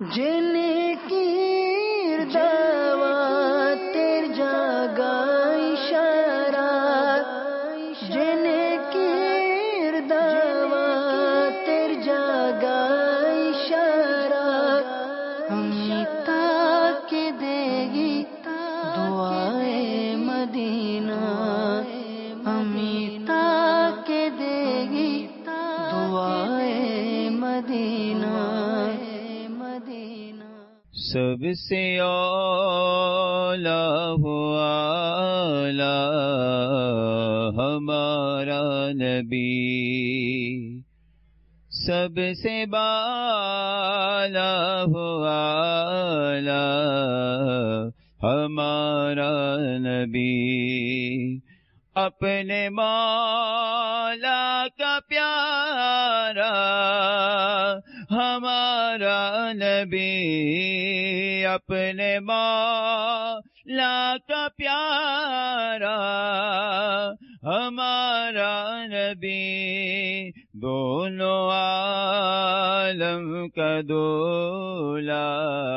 جن کی دعوت تیر جاگا اشارہ، جن کی دعوت تیر جاگا اشارہ، تاک دے گی دعائے مدینہ، تاک دے گی دعائے مدینہ۔ سب سے اولا اعلی ہمارا نبی، سب سے بالا اعلی ہمارا نبی، اپنے مولا کا پیارا ہمارا نبی، اپنے مولا کا پیارا ہمارا نبی، دونوں عالم کا دولا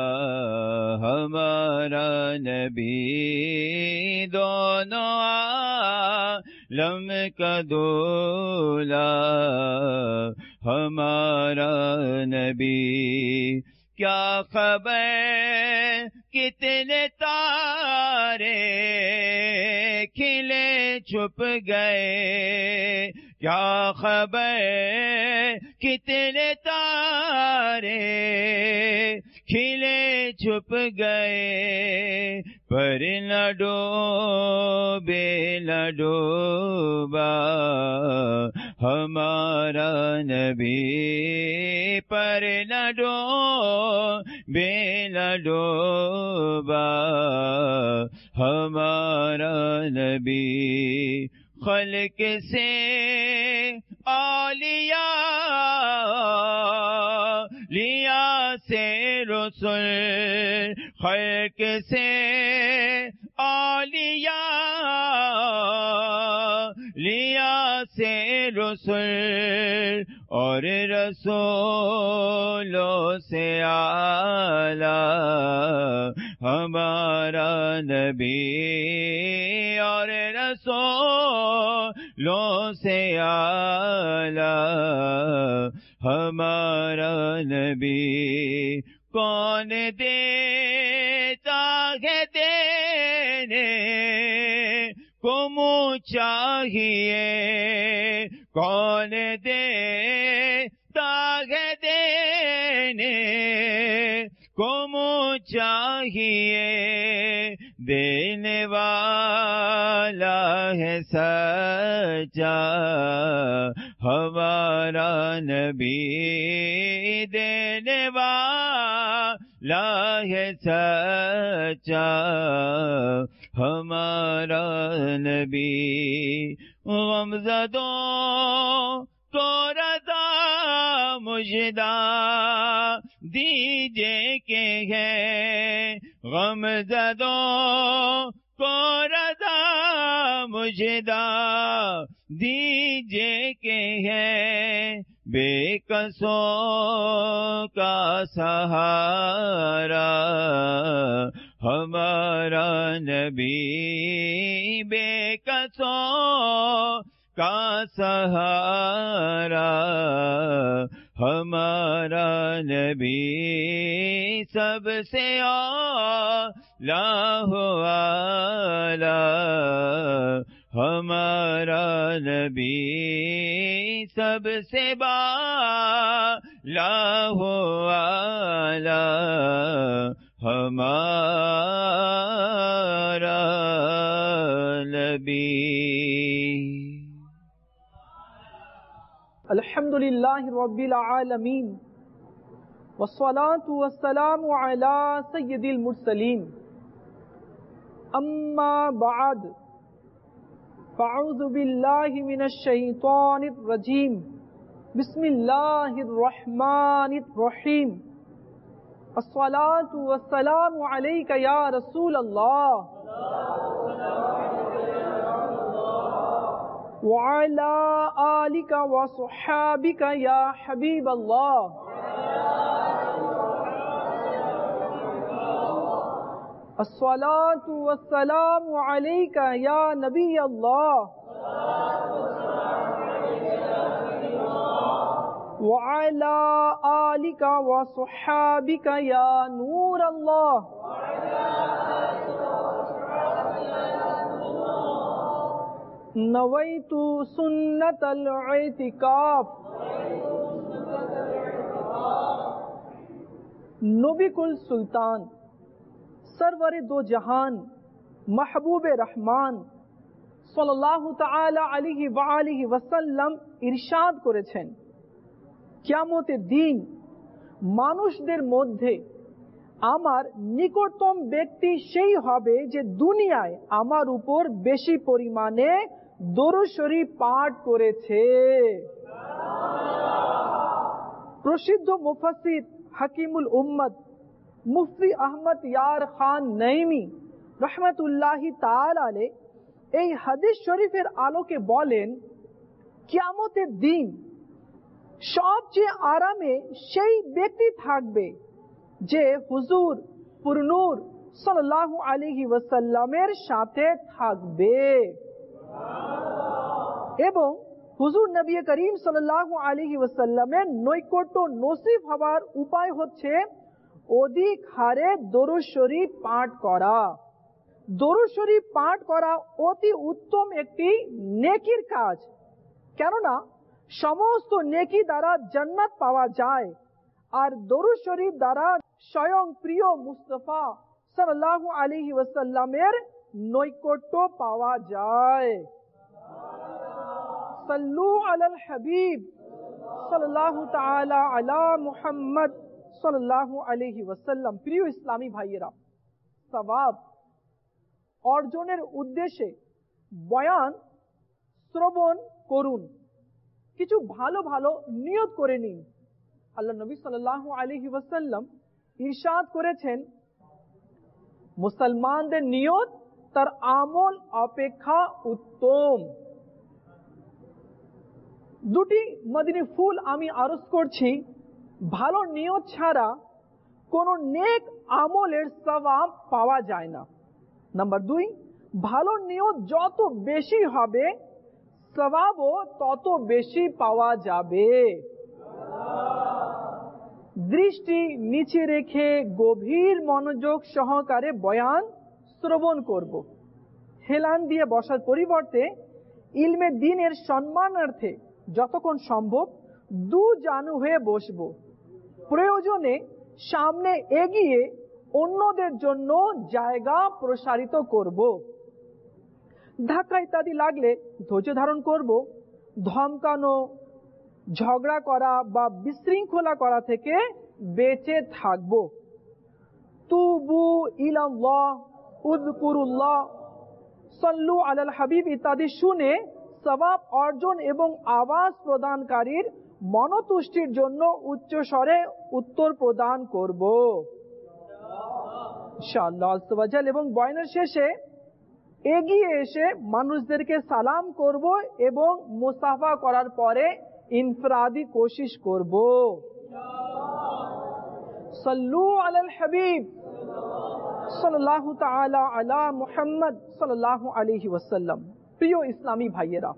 ہمارا نبی، دونوں عالم کا دولا ہمارا نبی۔ کیا خبر کتنے تارے کھلے چھپ گئے، کیا خبر کتنے تارے کھلے چھپ گئے، پر نہ ڈوبے نہ ڈوبا ہمارا نبی، پر نہ ڈوبے نہ ڈوبا ہمارا نبی۔ خلق سے اولیاء، لیا سے رسول، خلق سے اولیاء، لیا سے رسول، اور رسولوں سے اعلی ہمارا نبی، اور رسولوں سے اعلی ہمارا نبی۔ کون دیتا ہے دینے کو منہ چاہیے، کون دیتا ہے دینے کو منہ چاہیے، دینے والا ہے سچا ہمارا نبی، دینے والا ہے سچا ہمارا نبی۔ غمزدوں کو رضا مژدہ دیجئے کہ ہے، غمزدوں کو رضا مژدہ دیجئے کہ ہے، بے کسوں کا سہارا ہمارا نبی، بے کسوں کا سہارا ہمارا نبی، سب سے اعلی اعلی ہمارا نبی، سب سے بالا اعلی ہمارا نبی۔ الحمدللہ رب العالمین، والصلاة والسلام علی سید المرسلین، اما بعد، فاعوذ باللہ من الشیطان الرجیم، بسم اللہ الرحمن الرحیم، الصلاة والسلام علیک یا رسول اللہ، وعلى آلك وصحابك يا حبيب الله، अस्सलातु वस्सलामु अलैका या नबी अल्लाह व अला आलिका व सुहाबिका या नूर अल्लाह। नवैतु सुन्नतल इतिकाफ। नबीकुल सुल्तान सरवरे दो जहान महबूब रहमान सल्लल्लाहु ताआला अलैहि व आलिहि वसल्लम इरशाद करेছেন, কিয়ামতের দিন মানুষদের মধ্যে আমার নিকটতম ব্যক্তি সেই হবে যে দুনিয়ায় আমার উপর বেশি পরিমাণে দরুদ শরীফ পাঠ করেছে। প্রসিদ্ধ মুফাসসির হাকিমুল উম্মত মুফতি আহমদ ইয়ার খান নঈমি রহমতুল্লাহি তাআলা আলাইহি এই হাদিস শরীফের আলোকে বলেন, কিয়ামতের দিন সবচেয়ে আরামে সেই ব্যক্তি থাকবে যে হুজুর পুরনূর সাল্লাল্লাহু আলাইহি ওয়াসাল্লামের সাথে থাকবে। এবং হুজুর নবী করিম সাল্লাল্লাহু আলাইহি ওয়াসাল্লামের নৈকট্য নসিব হওয়ার উপায় হচ্ছে অধিক হারে দরুদ শরীফ পাঠ করা। দরুদ শরীফ পাঠ করা অতি উত্তম একটি নেকির কাজ, কেননা সমস্ত নেকি দ্বারা জান্নাত পাওয়া যায়, আর দরুদ শরীফ দ্বারা স্বয়ং প্রিয় মুস্তাফা সাল্লাল্লাহু আলাইহি ওয়াসাল্লামের নৈকট্য পাওয়া যায়। সাল্লু আলাল হাবিব সাল্লাল্লাহু তাআলা আলা মুহাম্মদ সাল্লাল্লাহু আলাইহি ওয়াসাল্লাম। প্রিয় ইসলামী ভাইয়েরা, সওয়াব অর্জনের উদ্দেশ্যে বয়ান শ্রবণ করুন, কিছু ভালো ভালো নিয়ত করে নিন। আল্লাহ নবী সাল্লাল্লাহু আলাইহি ওয়াসাল্লাম ইরশাদ করেছেন, মুসলমানদের নিয়ত তার আমল অপেক্ষা উত্তম। দুটি মদিনী ফুল আমি আরজ করছি, ভালো নিয়ত ছাড়া কোন নেক আমলের সওয়াব পাওয়া যায় না। নাম্বার 2, ভালো নিয়ত যত বেশি হবে সওয়াবও তত বেশি পাওয়া যাবে। দৃষ্টি নিচে রেখে গভীর মনোযোগ সহকারে বয়ান শ্রবণ করব। হেলান দিয়ে বসার পরিবর্তে ইলমে দ্বীনের সম্মানার্থে যতক্ষণ সম্ভব দু জানু হয়ে বসবো। প্রয়োজনে সামনে এগিয়ে অন্যদের জন্য জায়গা প্রসারিত করব। ধাক্কা ইত্যাদি লাগলে ধৈর্য ধারণ করব। ধমকানো, ঝগড়া করা বা বিশৃঙ্খলা করা থেকে বেঁচে থাকব। তুবু ইলাল্লাহ, উযকুরুল্লাহ, সাল্লু আলাল হাবিব ইত্যাদি শুনে সওয়াব অর্জন এবং আওয়াজ প্রদানকারীর মনতুষ্টির জন্য উচ্চ স্বরে উত্তর প্রদান করব ইনশাআল্লাহ আযজা ওয়া জাল। এবং বয়ানের শেষে এগিয়ে এসে মানুষদেরকে সালাম করব এবং মুসাফা করার পরে ইনফরাদি কোশিশ করব। সাল্লু আলাল হাবিব সাল্লাল্লাহু তাআলা আলা মুহাম্মদ সাল্লাল্লাহু আলাইহি ওয়াসাল্লাম। প্রিয় ইসলামী ভাইয়েরা,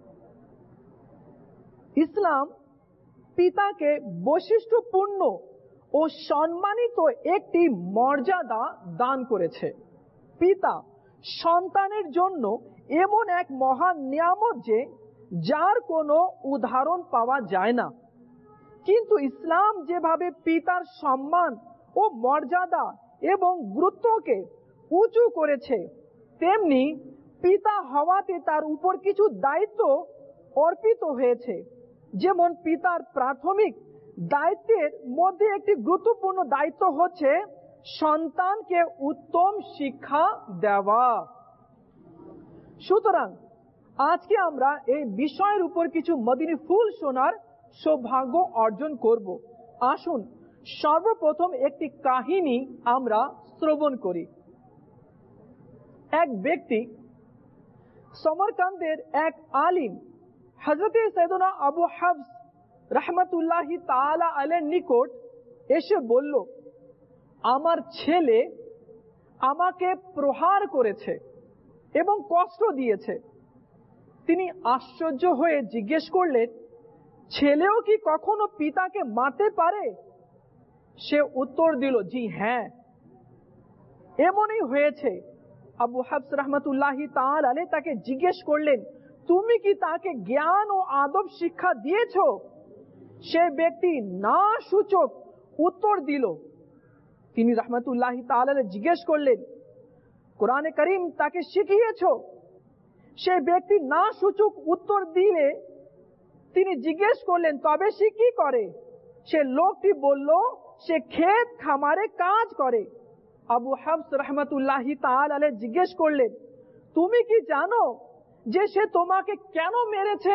ইসলাম পিতাকে বৈশিষ্ট্যপূর্ণ ও সম্মানিত একটি মর্যাদা দান করেছে। পিতা সন্তানের জন্য এমন এক মহান নিয়ামত যে যার কোনো উদাহরণ পাওয়া যায় না। কিন্তু ইসলাম যেভাবে পিতার সম্মান ও মর্যাদা এবং গুরুত্বকে উঁচু করেছে, তেমনি পিতা হওয়াতে তার উপর কিছু দায়িত্ব অর্পিত হয়েছে। যেমন পিতার প্রাথমিক দায়িত্বের মধ্যে একটি গুরুত্বপূর্ণ দায়িত্ব হচ্ছে সন্তানকে উত্তম শিক্ষা দেওয়া। সুতরাং আজকে আমরা এই বিষয়ের উপর কিছু মদিনী ফুল শোনার সৌভাগ্য অর্জন করব। আসুন সর্বপ্রথম একটি কাহিনী আমরা শ্রবণ করি। এক ব্যক্তি সমরকান্দের এক আলিম হযরতে সাইয়েদনা আবু হাফস রাহমাতুল্লাহি তাআলা আলাইহির নিকট এসে বলল, আমার ছেলে আমাকে প্রহার করেছে এবং কষ্ট দিয়েছে। তিনি আশ্চর্য হয়ে জিজ্ঞেস করলেন, ছেলেও কি কখনো পিতাকে মারতে পারে? সে উত্তর দিল, জি হ্যাঁ, এমনই হয়েছে। আবু হাফস রহমতুল্লাহি তাআলা আলাইহি তাকে জিজ্ঞেস করলেন, তুমি কি তাকে জ্ঞান ও আদব শিক্ষা দিয়েছো? সে ব্যক্তি না সূচক উত্তর দিল। তিনি রহমতুল্লাহি তাআলা আলাইহি জিজ্ঞেস করলেন, কোরআনে কারীম তাকে শিখিয়েছো? সে ব্যক্তি না সূচক উত্তর দিলে তিনি জিজ্ঞেস করলেন, তবে সে কি করে? সে লোকটি বলল, সে ক্ষেত খামারে কাজ করে। আবু হাফস রহমতুল্লাহি তাআলা আলাইহি জিজ্ঞেস করলেন, তুমি কি জানো যে সে তোমাকে কেন মেরেছে?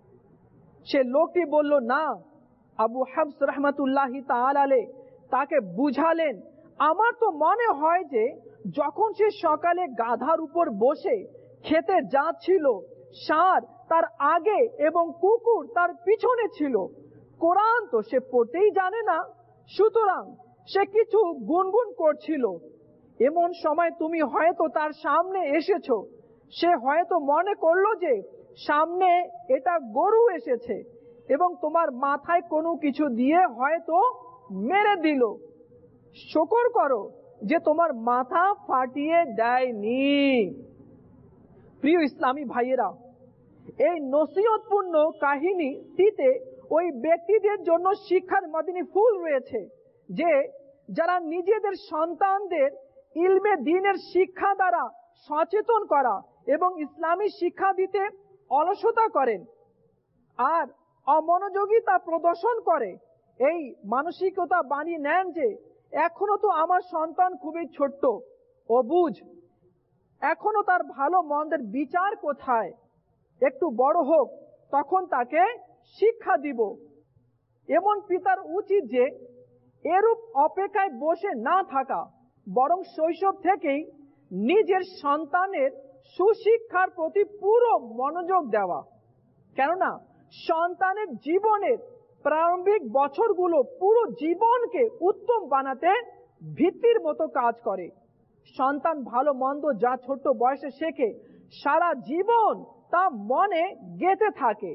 সে লোকটি বলল, না। আবু হাফস রহমতুল্লাহি তাআলা আলাইহি তাকে বুঝালেন, আমার তো মনে হয় যে যখন সে সকালে গাধার উপর বসে খেতে যাচ্ছিল, ষাঁড় তার আগে এবং কুকুর তার পিছনে ছিল। কোরআন তো সে পড়তেই জানে না, সুতরাং সে কিছু গুনগুন করছিল। এমন সময় তুমি হয়তো তার সামনে এসেছো। সে হয়তো মনে করলো যে সামনে এটা গরু এসেছে এবং তোমার মাথায় কোনো কিছু দিয়ে হয়তো মেরে দিল। শুকর করো যে তোমার মাথা ফাটিয়ে দেয়নি। প্রিয় ইসলামী ভাইয়েরা, এই নসিহতপূর্ণ কাহিনীটিতে ওই ব্যক্তিদের জন্য শিক্ষার মদিনী ফুল রয়েছে যে যারা নিজেদের সন্তানদের ইলমে দ্বীনের শিক্ষা দ্বারা সচেতন করা এবং ইসলামী শিক্ষা দিতে অলসতা করেন আর অমনোযোগিতা প্রদর্শন করে, এই মানসিকতা বানিয়ে নেন যে এখনো তো আমার সন্তান খুবই ছোট্ট, অবুঝ, এখনো তার ভালো মন্দের বিচার কোথায়, একটু বড় হোক তখন তাকে শিক্ষা দিব। এমন পিতার উচিত যে এরূপ অপেক্ষায় বসে না থাকা, বরং শৈশব থেকেই নিজের সন্তানের সুশিক্ষার প্রতি পুরো মনোযোগ দেওয়া। কেননা সন্তানের জীবনের প্রারম্ভিক বছরগুলো পুরো জীবনকে উত্তম বানাতে ভিত্তির মতো কাজ করে। সন্তান ভালো মন্দ যা ছোট্ট বয়সে শেখে, সারা জীবন তা মনে গেঁথে থাকে।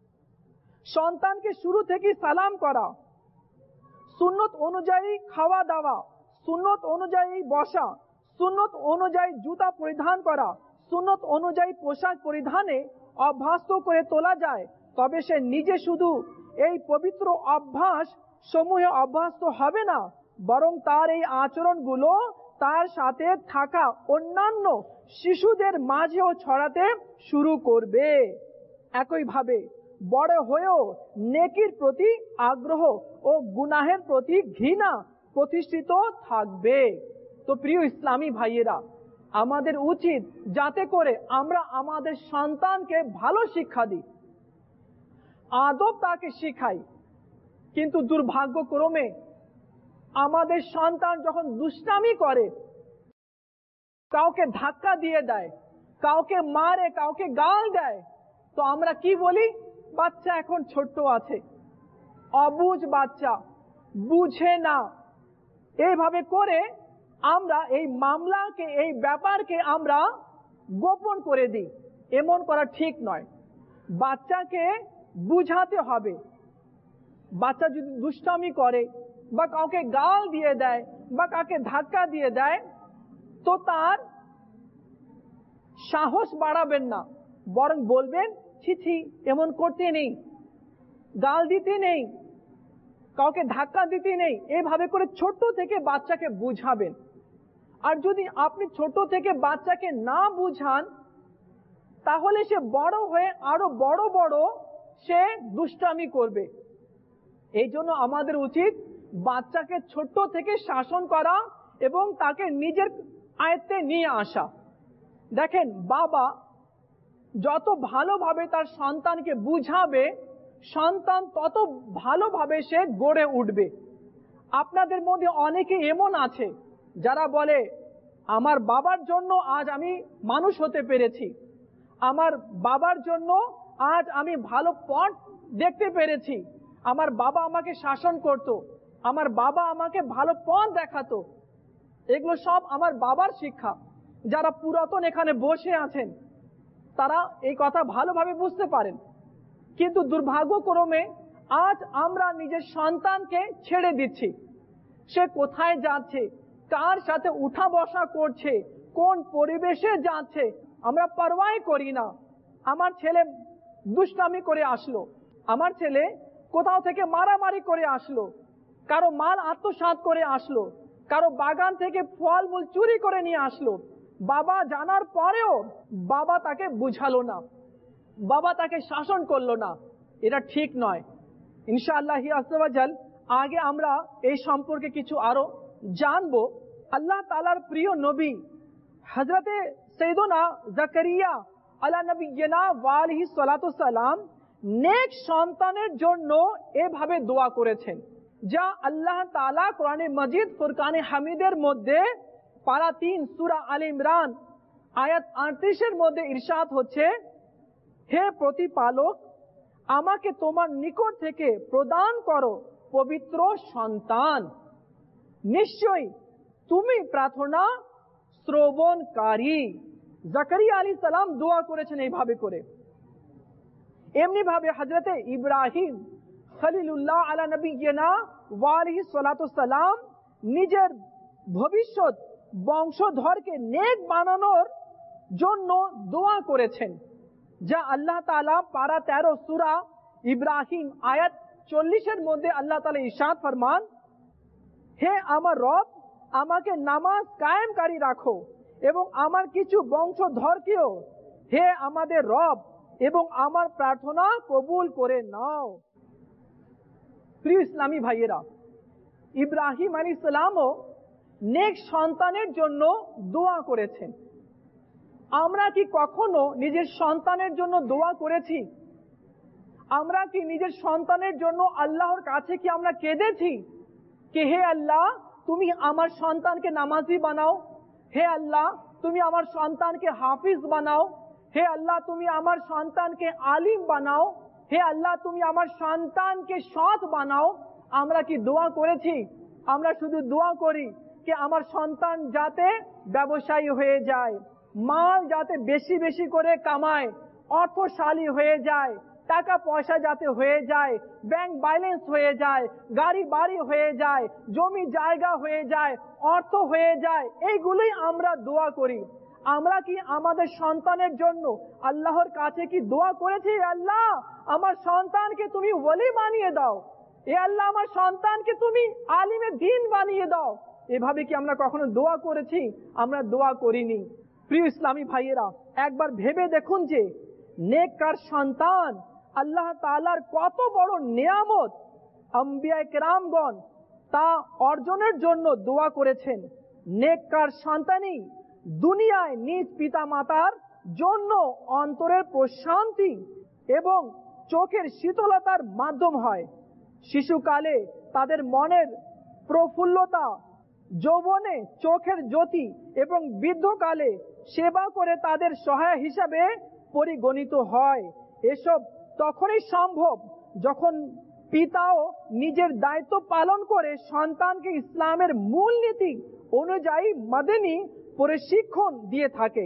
সন্তানকে শুরু থেকে সালাম করা, সুন্নত অনুযায়ী খাওয়া দাওয়া, সুন্নত অনুযায়ী বসা, সুন্নত অনুযায়ী জুতা পরিধান করা, সুন্নত অনুযায়ী পোশাক পরিধানে অভ্যস্ত করে তোলা যায়, তবে সে নিজে শুধু এই পবিত্র অভ্যাস সমূহে অভ্যস্ত হবে না, বরং তার এই আচরণগুলো তার সাথে থাকা অন্যান্য শিশুদের মাঝেও ছড়াতে শুরু করবে। একইভাবে বড় হয়েও নেকির প্রতি আগ্রহ ও গুনাহের প্রতি ঘৃণা প্রতিষ্ঠিত থাকবে। তো প্রিয় ইসলামী ভাইয়েরা, আমাদের উচিত যাতে করে আমরা আমাদের সন্তানকে ভালো শিক্ষা দিই, আদব তাকে শিখাই। কিন্তু দুর্ভাগ্যক্রমে আমাদের সন্তান যখন দুষ্টামি করে, কাউকে ধাক্কা দিয়ে দেয়, কাউকে মারে, কাউকে গাল দেয়, তো আমরা কি বলি? বাচ্চা এখন ছোট্ট আছে, অবুঝ বাচ্চা, বুঝে না। এইভাবে করে আমরা এই মামলাকে, এই ব্যাপারকে আমরা গোপন করে দিই। এমন করা ঠিক নয়। বাচ্চাকে বুঝাতে হবে। বাচ্চা যদি দুষ্টামি করে বা কাউকে গাল দিয়ে দেয় বা কাউকে ধাক্কা দিয়ে দেয়, তো তার সাহস বাড়াবেন না, বরং বলবেন, ছি ছি, এমন করতে নেই, গাল দিতে নেই, কাউকে ধাক্কা দিতে নেই। এভাবে করে ছোট থেকে বাচ্চাকে বুঝাবেন। আর যদি আপনি ছোট থেকে বাচ্চাকে না বুঝান, তাহলে সে বড় হয়ে আরো বড় বড় সে দুষ্টামি করবে। এই জন্য আমাদের উচিত বাচ্চাকে ছোট থেকে শাসন করা এবং তাকে নিজের আয়ত্তে নিয়ে আসা। দেখেন, বাবা যত ভালোভাবে তার সন্তানকে বুঝাবে, সন্তান তত ভালোভাবে সে গড়ে উঠবে। আপনাদের মধ্যে অনেকে এমন আছে যারা বলে, আমার বাবার জন্য আজ আমি মানুষ হতে পেরেছি, আমার বাবার জন্য আজ আমি ভালো পথ দেখতে পেরেছি, আমার বাবা আমাকে শাসন করত, আমার বাবা আমাকে ভালো পথ দেখাতো। এগুলো সব আমার বাবার শিক্ষা। যারা পুরাতন এখানে বসে আছেন তারা এই কথা ভালোভাবে বুঝতে পারেন। কিন্তু দুর্ভাগ্যক্রমে আজ আমরা নিজের সন্তানকে ছেড়ে দিচ্ছি। সে কোথায় যাচ্ছে, কার সাথে উঠা বসা করছে, কোন পরিবেশে যাচ্ছে আমরা পরোয়া করি না। আমার ছেলে দুষ্টামি করে আসলো, আমার ছেলে কোথাও থেকে মারামারি করে আসলো, কারো মাল আত্মসাৎ করে আসলো, কারো বাগান থেকে ফলমূল চুরি করে নিয়ে আসলো, বাবা জানার পরেও বাবা তাকে বুঝালো না, বাবা তাকে শাসন করলো না। এটা ঠিক নয়। ইনশাআল্লাহ আজ্জা ওয়া জাল আগে আমরা এই সম্পর্কে কিছু আরো জানবো। আল্লাহ তাআলার প্রিয় নবী হযরতে সাইয়্যিদুনা জাকারিয়া আলা নবিয়্যিনা ওয়া আলাইহিস সালাতু সালাম নেক সন্তানের জন্য এভাবে দোয়া করেছেন, যা আল্লাহ তাআলা কোরআনে মাজিদ ফুরকানে হামিদের মধ্যে পারা 3 সূরা আলে ইমরান আয়াত 38 এর মধ্যে ইরশাদ হচ্ছে, হে প্রতিপালক, আমাকে তোমার নিকট থেকে প্রদান করো পবিত্র সন্তান। নিশ্চয়ই তুমি প্রার্থনা শ্রবণকারী। জাকারিয়া আলাইহিস সালাম দোয়া করেছেন এইভাবে করে। এমনি ভাবে হযরতে ইব্রাহিম খলিলুল্লাহ আলা নবিয়্যিনা ওয়া আলাইহিস সালাতু সালাম নিজের ভবিষ্যৎ বংশধরকে নেক বানানোর জন্য দোয়া করেছেন, যা আল্লাহ তাআলা পারা 13 সূরা ইব্রাহিম আয়াত 40 এর মধ্যে আল্লাহ তাআলা ইরশাদ ফরমান, হে আমার রব, আমাকে নামাজ কায়েমকারী রাখো এবং আমার কিছু বংশধরকেও হে আমাদের রব এবং আমার প্রার্থনা কবুল করে নাও। প্রিয় ইসলামী ভাইয়েরা, ইব্রাহিম আলাইহিস সালামও নেক সন্তানের জন্য দোয়া করেছেন। আমরা কি কখনো নিজের সন্তানের জন্য দোয়া করেছি? আমরা কি নিজের সন্তানের জন্য আল্লাহর কাছে কি আমরা কেঁদেছি कि हे अल्लाह তুমি আমার সন্তানকে নামাজি বানাও, হে আল্লাহ তুমি আমার সন্তানকে হাফিজ বানাও, হে আল্লাহ তুমি আমার সন্তানকে আলিম বানাও, হে আল্লাহ তুমি আমার সন্তানকে সৎ বানাও? আমরা কি দোয়া করেছি? আমরা শুধু দোয়া করি कि আমার সন্তান যাতে ব্যবসায়ী হয়ে যায়, মাল যাতে বেশি বেশি করে কামায়, অর্থশালী হয়ে যায়, টাকা পয়সা যাতে হয়ে যায়, ব্যাংক ব্যালেন্স হয়ে যায়, গাড়ি বাড়ি হয়ে যায়, জমি জায়গা হয়ে যায়, অর্থ হয়ে যায়, এইগুলোই আমরা দোয়া করি। আমরা কি আমাদের সন্তানের জন্য আল্লাহর কাছে কি দোয়া করেছি, আল্লাহ আমার সন্তানকে তুমি ওলি বানিয়ে দাও, এ আল্লাহ আমার সন্তানকে তুমি আলিমে দ্বীন বানিয়ে দাও? এভাবে কি আমরা কখনো দোয়া করেছি? আমরা দোয়া করিনি। প্রিয় ইসলামী ভাইয়েরা, একবার ভেবে দেখুন যে নেককার সন্তান আল্লাহ তাআলার কত বড় নিয়ামত। আম্বিয়া কেরামগণ তা অর্জনের জন্য দোয়া করেছেন। নেককার সন্তানই দুনিয়ায় নিজ পিতা মাতার জন্য অন্তরের প্রশান্তি এবং চোখের শীতলতার মাধ্যম হয়। শিশুকালে তাদের মনের প্রফুল্লতা, যৌবনে চোখের জ্যোতি এবং বৃদ্ধকালে সেবা করে তাদের সহায় হিসাবে পরিগণিত হয়। এসব তখনই সম্ভব যখন পিতাও নিজের দায়িত্ব পালন করে সন্তানকে ইসলামের মূলনীতি অনুযায়ী মাদানী প্রশিক্ষণ দিয়ে থাকে।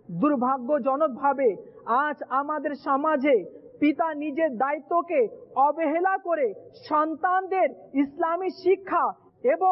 দুর্ভাগ্যজনকভাবে আজ আমাদের সমাজে পিতা নিজের দায়িত্বকে অবহেলা করে সন্তানদের ইসলামী শিক্ষা এবং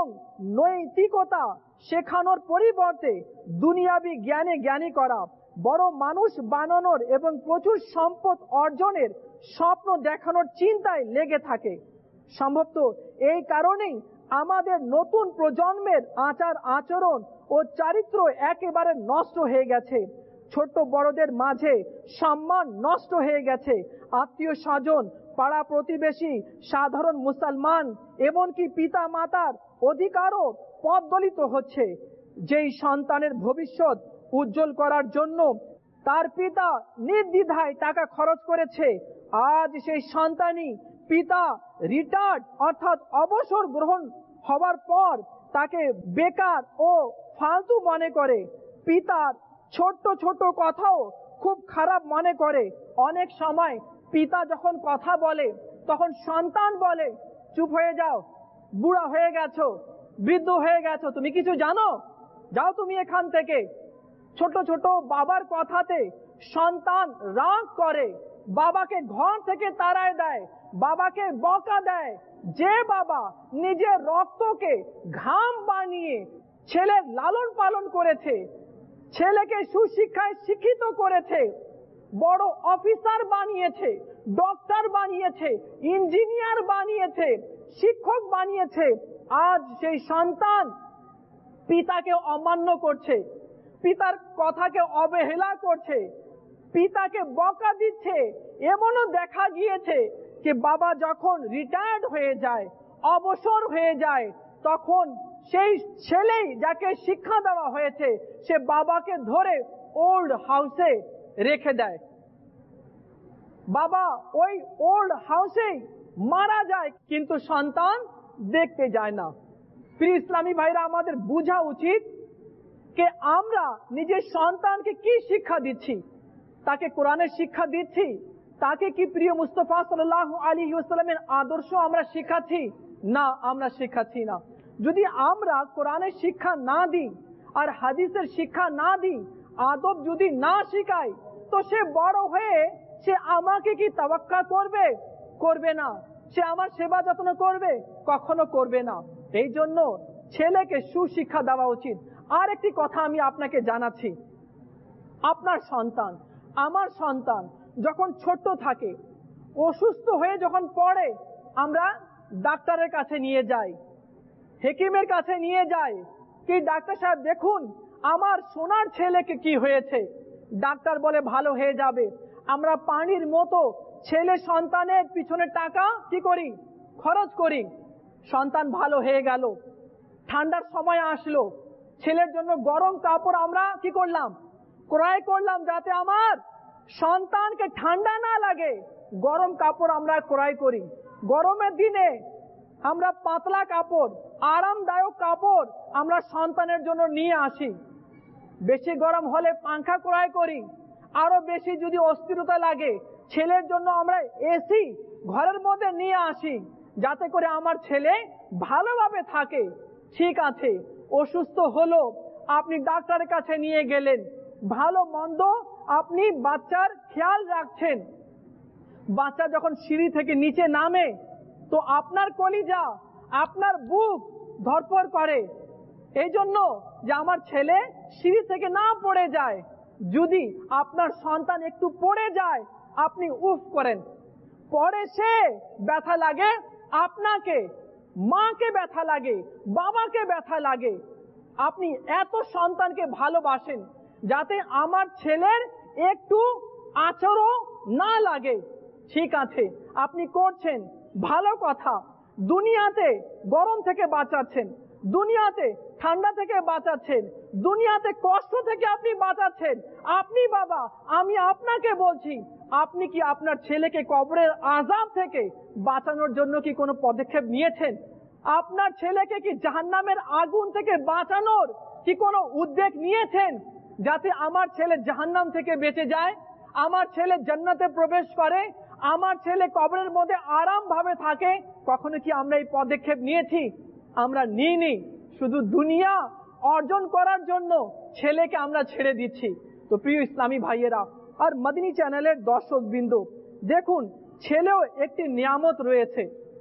নৈতিকতা শেখানোর পরিবর্তে দুনিয়াবি জ্ঞানে জ্ঞানী করা, বড় মানুষ বানানোর এবং প্রচুর সম্পদ অর্জনের স্বপ্ন দেখানোর চিন্তায় লেগে থাকে। সম্ভবত এই কারণেই আমাদের নতুন প্রজন্মের আচার আচরণ ও চরিত্র একেবারে নষ্ট হয়ে গেছে। ছোট বড়দের মাঝে সম্মান নষ্ট হয়ে গেছে। আত্মীয় স্বজন, পাড়া প্রতিবেশী, সাধারণ মুসলমান, এমনকি পিতা মাতার অধিকারও পদদলিত হচ্ছে। যেই সন্তানের ভবিষ্যৎ উজ্জ্বল করার জন্য তার পিতা নির্দ্বিধায় টাকা খরচ করেছে, আজ সেই সন্তানই পিতা রিটায়ার্ড অর্থাৎ অবসর গ্রহণ হওয়ার পর তাকে বেকার ও ফালতু মনে করে। পিতার ছোট ছোট কথাও খুব খারাপ মনে করে। অনেক সময় পিতা যখন কথা বলে তখন সন্তান বলে, চুপ হয়ে যাও, বুড়া হয়ে গেছো, বৃদ্ধ হয়ে গেছো, তুমি কিছু জানো? যাও তুমি এখান থেকে। ছোট ছোট বাবার কথাতে সন্তান রাগ করে, বাবাকে ঘর থেকে তাড়ায় দেয়, বাবাকে বকা দেয়। যে বাবা নিজের রক্তকে ঘাম বানিয়ে ছেলের লালন পালন করেছে, ছেলেকে সুশিক্ষায় শিক্ষিত করেছে, বড় অফিসার বানিয়েছে, ডক্টর বানিয়েছে, ইঞ্জিনিয়ার বানিয়েছে, শিক্ষক বানিয়েছে, আজ সেই সন্তান পিতাকে অমান্য করছে, পিতার কথাকে অবহেলা করছে, পিতাকে বকা দিচ্ছে। এমনও দেখা গিয়েছে যে বাবা যখন রিটায়ার্ড হয়ে যায়, অবসর হয়ে যায়, তখন সেই ছেলেই যাকে শিক্ষা দেওয়া হয়েছে সে বাবাকে ধরে ওল্ড হাউসে রেখে দেয়। বাবা ওই ওল্ড হাউসেই মারা যায়, কিন্তু সন্তান দেখতে যায় না। প্রিয় ইসলামী ভাইরা, আমাদের বোঝা উচিত যে আমরা নিজের সন্তানকে কি শিক্ষা দিচ্ছি। তাকে কোরআনের শিক্ষা দিচ্ছি? তাকে কি প্রিয় মুস্তাফা সাল্লাল্লাহু আলাইহি ওয়াসাল্লামের আদর্শ আমরা শিখাচ্ছি? না, আমরা শিখাচ্ছি না। যদি আমরা কোরআনের শিক্ষা না দিই আর হাদিসের শিক্ষা না দিই, আদব যদি না শিখাই, তো সে বড় হয়ে সে আমাকে কি তাওয়াক্কা করবে? করবে না। সে আমার সেবা যত্ন করবে? কখনো করবে না। এই জন্য ছেলেকে সুশিক্ষা দেওয়া উচিত। আর একটি কথা আমি আপনাকে জানাচ্ছি, আপনার সন্তান, আমার সন্তান যখন ছোট্ট থাকে, অসুস্থ হয়ে যখন পড়ে, আমরা ডাক্তারের কাছে নিয়ে যাই, হেকিমের কাছে নিয়ে যাই, কি ডাক্তার সাহেব দেখুন আমার সোনার ছেলেকে কি হয়েছে। ডাক্তার বলে ভালো হয়ে যাবে। আমরা পানির মতো ছেলে সন্তানের পিছনে টাকা কি করি? খরচ করি। সন্তান ভালো হয়ে গেল, ঠান্ডার সময় আসলো, ছেলের জন্য গরম কাপড় আমরা কি করলাম? ক্রয় করলাম, যাতে আমার সন্তানকে ঠান্ডা না লাগে। গরম কাপড় আমরা ক্রয় করি। গরমের দিনে আমরা পাতলা কাপড়, আরামদায়ক কাপড় আমরা সন্তানের জন্য নিয়ে আসি। বেশি গরম হলে পাংখা ক্রয় করি। আরো বেশি যদি অস্থিরতা লাগে, ছেলের জন্য আমরা এসি ঘরের মধ্যে নিয়ে আসি, যাতে করে আমার ছেলে ভালোভাবে থাকে। ঠিক আছে, অসুস্থ হলো, আপনি ডাক্তারের কাছে নিয়ে গেলেন, ভালো মন্দ আপনি বাচ্চার খেয়াল রাখছেন। বাচ্চা যখন সিঁড়ি থেকে নিচে নামে, তো আপনার কলিজা, আপনার বুক ধড়ফড় করে, এই জন্য যে আমার ছেলে সিঁড়ি থেকে না পড়ে যায়। যদি আপনার সন্তান একটু পড়ে যায়, আপনি উফ করেন, পরে সে ব্যথা লাগে, আপনাকে, মাকে ব্যথা লাগে, বাবাকে ব্যথা লাগে। আপনি এত সন্তানকে ভালোবাসেন যাতে আমার ছেলের একটু আচরও না লাগে। ঠিক আছে, আপনি করছেন, ভালো কথা। দুনিয়াতে গরম থেকে বাঁচাচ্ছেন, দুনিয়াতে ঠান্ডা থেকে বাঁচাচ্ছেন, দুনিয়াতে কষ্ট থেকে আপনি বাঁচাচ্ছেন। আপনি বাবা, আমি আপনাকে বলছি, আপনি কি আপনার ছেলেকে কবরের আযাব থেকে বাঁচানোর জন্য কি কোনো পদক্ষেপ নিয়েছেন? আপনার ছেলেকে কি জাহান্নামের আগুন থেকে বাঁচানোর কি কোনো উদ্যোগ নিয়েছেন, যাতে আমার ছেলে জাহান্নাম থেকে বেঁচে যায়, আমার ছেলে জান্নাতে প্রবেশ করে, আমার ছেলে কবরের মধ্যে আরাম ভাবে থাকে? কখনো কি আমরা এই পদক্ষেপ নিয়েছি? আমরা নিইনি। শুধু দুনিয়া অর্জন করার জন্য ছেলেকে আমরা ছেড়ে দিচ্ছি। তো প্রিয় ইসলামী ভাইয়েরা আর মদিনী চ্যানেলের দর্শক বিন্দু, দেখুন ছেলেও একটি নিয়ামত রয়েছে।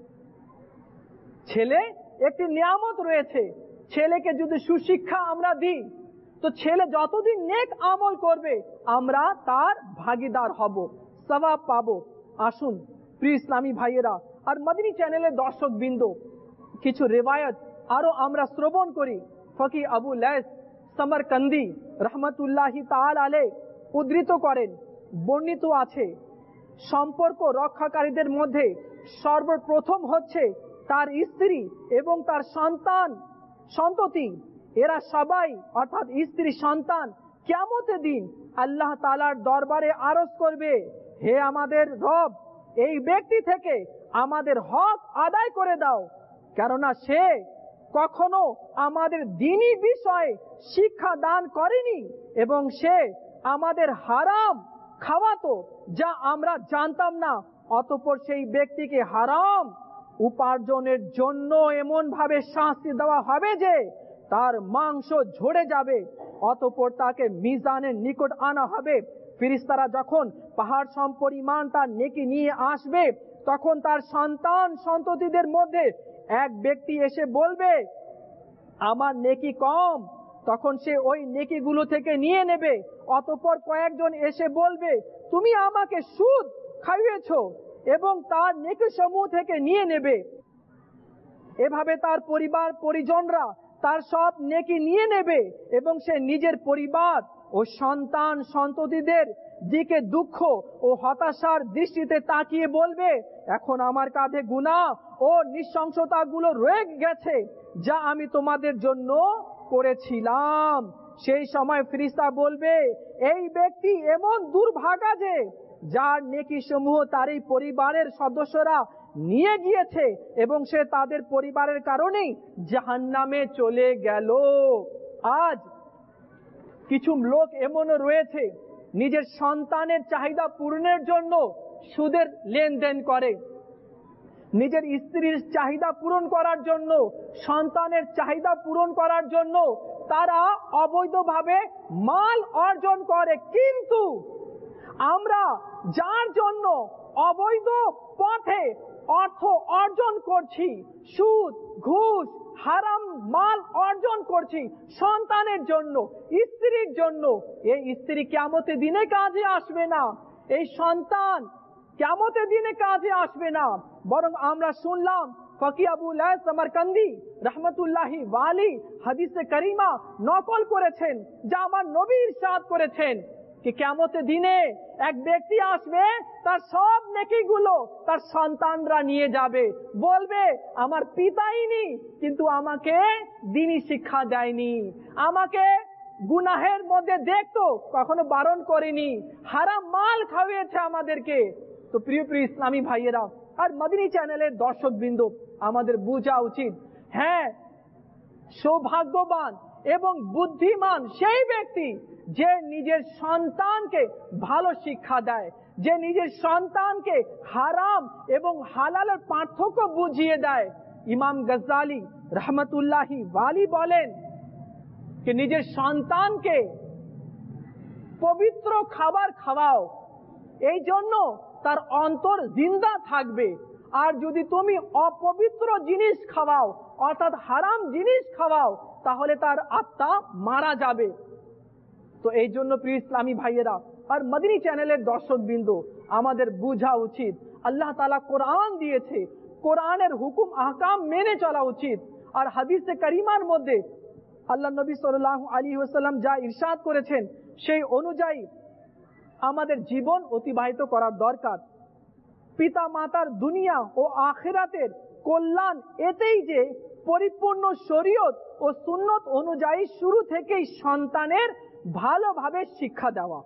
ছেলে একটি নিয়ামত রয়েছে। ছেলেকে যদি সুশিক্ষা আমরা দিই, তো ছেলে যতদিন নেক আমল করবে আমরা তার ভাগীদার হব, সওয়াব পাবো। আসুন প্রিয় ইসলামী ভাইয়েরা আর মদিনী চ্যানেলের দর্শক বিন্দু, কিছু রিওয়ায়াত আরো আমরা শ্রবণ করি। ফকি আবু লাইস সমরকন্দি রহমতুল্লাহি তাআলা আলাইহি উদ্ধৃত করেন, বর্ণিত আছে, সম্পর্ক রক্ষাকারীদের মধ্যে সর্বপ্রথম হচ্ছে তার স্ত্রী এবং তার সন্ততি। এরা সবাই অর্থাৎ স্ত্রী সন্তান কিয়ামতের দিন আল্লাহ তাআলার দরবারে আরজ করবে, হে আমাদের রব, এই ব্যক্তি থেকে আমাদের হক আদায় করে দাও, কেননা সে কখনো আমাদের দ্বীনি বিষয়ে শিক্ষা দান করেনি এবং সে আমাদের হারাম খাওয়াতো যা আমরা জানতাম না। অতঃপর সেই ব্যক্তিকে হারাম উপার্জনের জন্য এমন ভাবে শাস্তি দেওয়া হবে যে তার মাংস ঝরে যাবে, অতঃপর তাকে মিজানের নিকট আনা হবে। ফেরেশতারা যখন পাহাড় সমপরিমাণ তার নেকি নিয়ে আসবে, তখন তার সন্তান সন্ততিদের মধ্যে এক ব্যক্তি এসে বলবে, আমার নেকি কম, তখন সে ওই নেকিগুলো থেকে নিয়ে নেবে। অতঃপর কয়েকজন এসে বলবে, তুমি আমাকে সুদ খাইয়েছো, এবং তার নেকি সমূহ থেকে নিয়ে নেবে। এভাবে তার পরিবার পরিজনরা তার সব নেকি নিয়ে নেবে এবং সে নিজের পরিবার ও সন্তান সন্ততিদের দিকে দুঃখ ও হতাশার দৃষ্টিতে তাকিয়ে বলবে, এখন আমার কাঁধে গুনাহ ও নৃশংসতা গুলো রয়ে গেছে যা আমি তোমাদের জন্য করেছিলাম। সেই সময় ফেরেশতা বলবে, এই ব্যক্তি এমন দুর্ভাগা যে যার নেকি সমূহ তার এই পরিবারের সদস্যরা নিয়ে গিয়েছে এবং সে তাদের পরিবারের কারণেই জাহান্নামে চলে গেল। আজ কিছু লোক এমনও রয়েছে নিজের সন্তানের চাহিদা পূরণের জন্য সুদের লেনদেন করে, নিজের স্ত্রীর চাহিদা পূরণ করার জন্য, সন্তানের চাহিদা পূরণ করার জন্য তারা অবৈধভাবে মাল অর্জন করে। কিন্তু আমরা যার জন্য অবৈধ পথে অর্থ অর্জন করছি, সুদ, ঘুষ, হারাম মাল অর্জন করছি সন্তানের জন্য, স্ত্রীর জন্য, এই স্ত্রী কিয়ামতের দিনে কাজে আসবে না, এই সন্তান কিয়ামতের দিনে কাজে আসবে না। বরং আমরা শুনলাম ফকি আবু লাইস সামারকান্দি রহমতুল্লাহি ওয়ালি হাদিসে কারিমা নকল করেছেন, যা আমার নবী ইরশাদ করেছেন कि কিয়ামতের দিনে এক ব্যক্তি আসবে, তার সব নেকিগুলো তার সন্তানরা নিয়ে যাবে, বলবে আমার পিতাই নি কিন্তু আমাকে দ্বীনি শিক্ষা দেয়নি, আমাকে গুনাহের মধ্যে দেখতো কখনো বারণ করেনি, হারাম মাল খাওয়িয়েছে আমাদেরকে। তো প্রিয় প্রিয় ইসলামী ভাইয়েরা আর মদিনী চ্যানেলের দর্শকবৃন্দ, আমাদের বোঝা উচিত, হ্যাঁ সৌভাগ্যবান এবং বুদ্ধিমান সেই ব্যক্তি যে নিজের সন্তানকে ভালো শিক্ষা দেয়, যে নিজের সন্তানকে হারাম এবং হালালের পার্থক্য বুঝিয়ে দেয়। ইমাম গজ্জালি রহমতুল্লাহি ওয়ালি বলেন যে নিজের সন্তানকে পবিত্র খাবার খাওয়াও, এই জন্য তার অন্তর জিন্দা থাকবে। আর যদি তুমি অপবিত্র জিনিস খাওয়াও, অর্থাৎ হারাম জিনিস খাওয়াও, তাহলে তার আত্মা মারা যাবে। তো এই জন্য প্রিয় ইসলামী ভাইয়েরা আর মদিনী চ্যানেলের দর্শকবৃন্দ, আমাদের বোঝা উচিত আল্লাহ তাআলা কোরআন দিয়েছে, কোরআনের হুকুম আহকাম মেনে চলা উচিত। আর হাদিসে কারিমার মধ্যে আল্লাহ নবী সাল্লাল্লাহু আলাইহি ওয়াসাল্লাম যা ইরশাদ করেছেন সেই অনুযায়ী আমাদের জীবন অতিবাহিত করার দরকার। পিতা মাতার দুনিয়া ও আখিরাতের কল্যাণ এতেই যে পরিপূর্ণ শরীয়ত ও সুন্নত অনুযায়ী শুরু থেকেই সন্তানের ভালোভাবে শিক্ষা দেওয়া,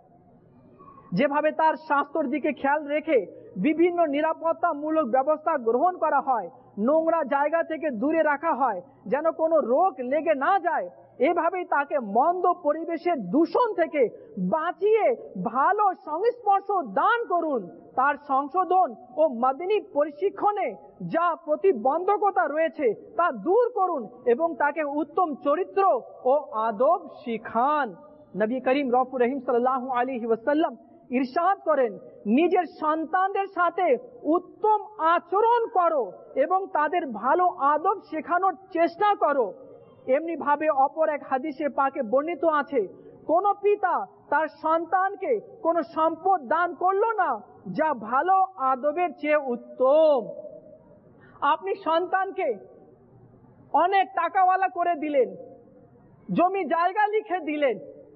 যেভাবে তার স্বাস্থ্যের দিকে খেয়াল রেখে বিভিন্ন নিরাপত্তামূলক ব্যবস্থা গ্রহণ করা হয়, নোংরা জায়গা থেকে দূরে রাখা হয় যেন কোনো রোগ লেগে না যায়, এভাবেই তাকে মন্দ পরিবেশের দূষণ থেকে বাঁচিয়ে ভালো সংস্পর্শ দান করুন। তার সংশোধন ও মাদনী প্রশিক্ষণে যা প্রতিবন্ধকতা রয়েছে তা দূর করুন এবং তাকে উত্তম চরিত্র ও আদব শিখান। নবী করিম রউফুর রহিম সাল্লাল্লাহু আলাইহি ওয়াসাল্লাম ইরশাদ করেন, নিজের সন্তানদের সাথে উত্তম আচরণ করো এবং তাদের ভালো আদব শেখানোর চেষ্টা করো। এমনি ভাবে অপর এক হাদিসে পাকে বর্ণিত আছে, কোন পিতা তার সন্তানকে কোন সম্পদ দান করলো না যা ভালো আদবের চেয়ে উত্তম। আপনি সন্তানকে অনেক টাকাওয়ালা করে দিলেন, জমি জায়গা লিখে দিলেন,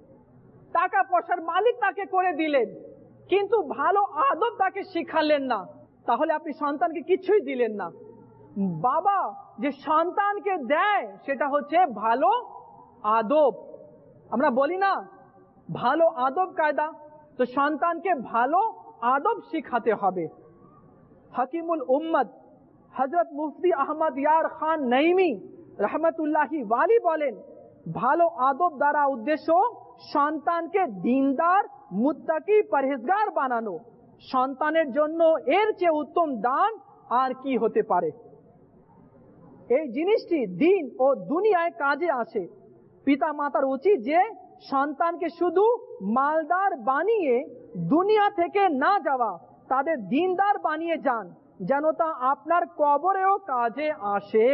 টাকা পয়সার মালিক তাকে করে দিলেন, কিন্তু ভালো আদব তাকে শিখালেন না, তাহলে আপনি সন্তানকে কিছুই দিলেন না। বাবা যে সন্তানকে দেয় সেটা হচ্ছে ভালো আদব। আমরা বলি না ভালো আদব কায়দা, তো সন্তানকে ভালো আদব শিখাতে হবে। হাকিমুল উম্মত হযরত মুফতি আহমদ ইয়ার খান নঈমি রহমতুল্লাহি ওয়ালি বলেন, ভালো আদব দ্বারা উদ্দেশ্য সন্তানকে দিনদার, মুত্তাকি, পরহেজগার বানানো। সন্তানের জন্য এর চেয়ে উত্তম দান আর কি হতে পারে। এই জিনিসটি দিন ও দুনিয়ায় কাজে আসে। পিতা মাতার উচিত যে সন্তানকে শুধু মালদার বানিয়ে দুনিয়া থেকে না যাওয়া, তাদের দিনদার বানিয়ে যান, যেন তা আপনার কবরেও কাজে আসে।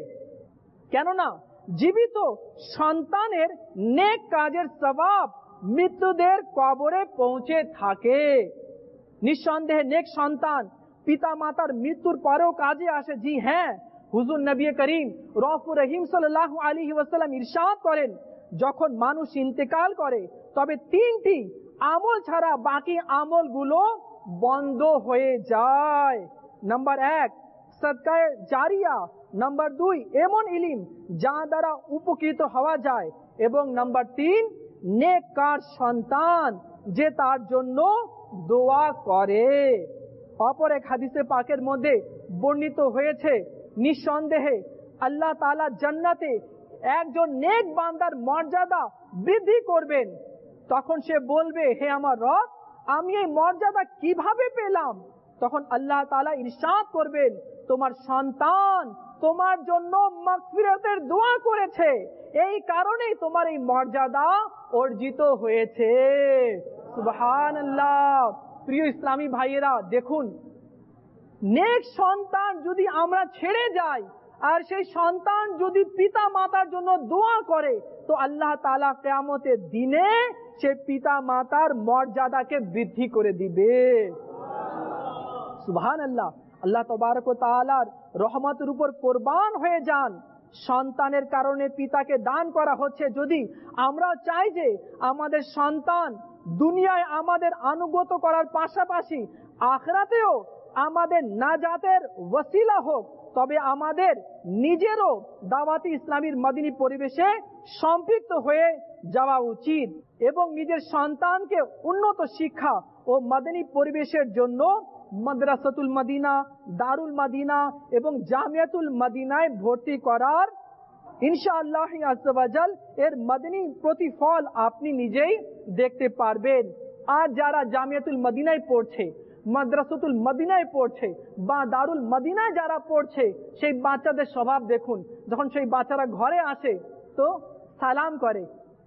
কেননা জীবিত সন্তানের নেক কাজের সওয়াব মৃত্যুদের কবরে পৌঁছে থাকে। নিঃসন্দেহে নেক সন্তান পিতা মাতার মৃত্যুর পরেও কাজে আসে। জি হ্যাঁ, হুজুর নবী করিম রউফুর রহিম সাল্লাল্লাহু আলাইহি ওয়াসাল্লাম ইরশাদ করেন, যখন মানুষ ইন্তেকাল করে তবে তিনটি আমল ছাড়া বাকি আমলগুলো বন্ধ হয়ে যায়। নাম্বার 1 সদকায়ে জারিয়া, নাম্বার 2 এমন ইলম যা দ্বারা উপকৃত হওয়া যায়, এবং নাম্বার 3 নেককার সন্তান যে তার জন্য দোয়া করে। অপর এক হাদিসে পাকের মধ্যে বর্ণিত হয়েছে, নিঃসন্দেহে আল্লাহ তাআলা জান্নাতে একজন নেক বান্দার মর্যাদা বৃদ্ধি করবেন। তখন সে বলবে, হে আমার রব, আমি এই মর্যাদা কিভাবে পেলাম? তখন আল্লাহ তাআলা ইরশাদ করবেন, তোমার সন্তান তোমার জন্য মাগফিরাতের দোয়া করেছে, এই কারণেই তোমার এই মর্যাদা অর্জিত হয়েছে। সুবহানাল্লাহ। প্রিয় ইসলামী ভাইয়েরা, দেখুন, নেক সন্তান যদি আমরা ছেড়ে যাই আর সেই সন্তান যদি পিতা মাতার জন্য দোয়া করে, তো আল্লাহ তাআলা কিয়ামতের দিনে সে পিতা মাতার মর্যাদাকে বৃদ্ধি করে দিবে। সুবহানাল্লাহ। আল্লাহ তাবারক ওয়া তাআলার রহমতের উপর কোরবান হয়ে যান। সন্তানের কারণে পিতাকে দান করা হচ্ছে। যদি আমরা চাই যে আমাদের সন্তান দুনিয়ায় আমাদের আনুগত্য করার পাশাপাশি আখিরাতেও আমাদের নাজাতের ওসিলা হোক, তবে আমাদের নিজেরও দাওয়াতি ইসলামীর মদিনী পরিবেশে সম্পৃক্ত হয়ে যাওয়া উচিত এবং নিজের সন্তানকে উন্নত শিক্ষা ও মদিনী পরিবেশের জন্য মাদ্রাসাতুল মদিনা, দারুল মদিনা এবং জামিয়াতুল মদিনায় ভর্তি করার ইনশাআল্লাহ আজ্জা ওয়া জাল এর মদিনী প্রতিফল আপনি নিজেই দেখতে পারবেন। আর যারা জামিয়াতুল মদিনায় পড়ছে, মাদ্রাসাতুল মদিনায় পড়ছে বা দারুল মদিনায় যারা পড়ছে, সেই বাচ্চাদের স্বভাব দেখুন। যখন সেই বাচ্চারা ঘরে আসে তো সালাম করে,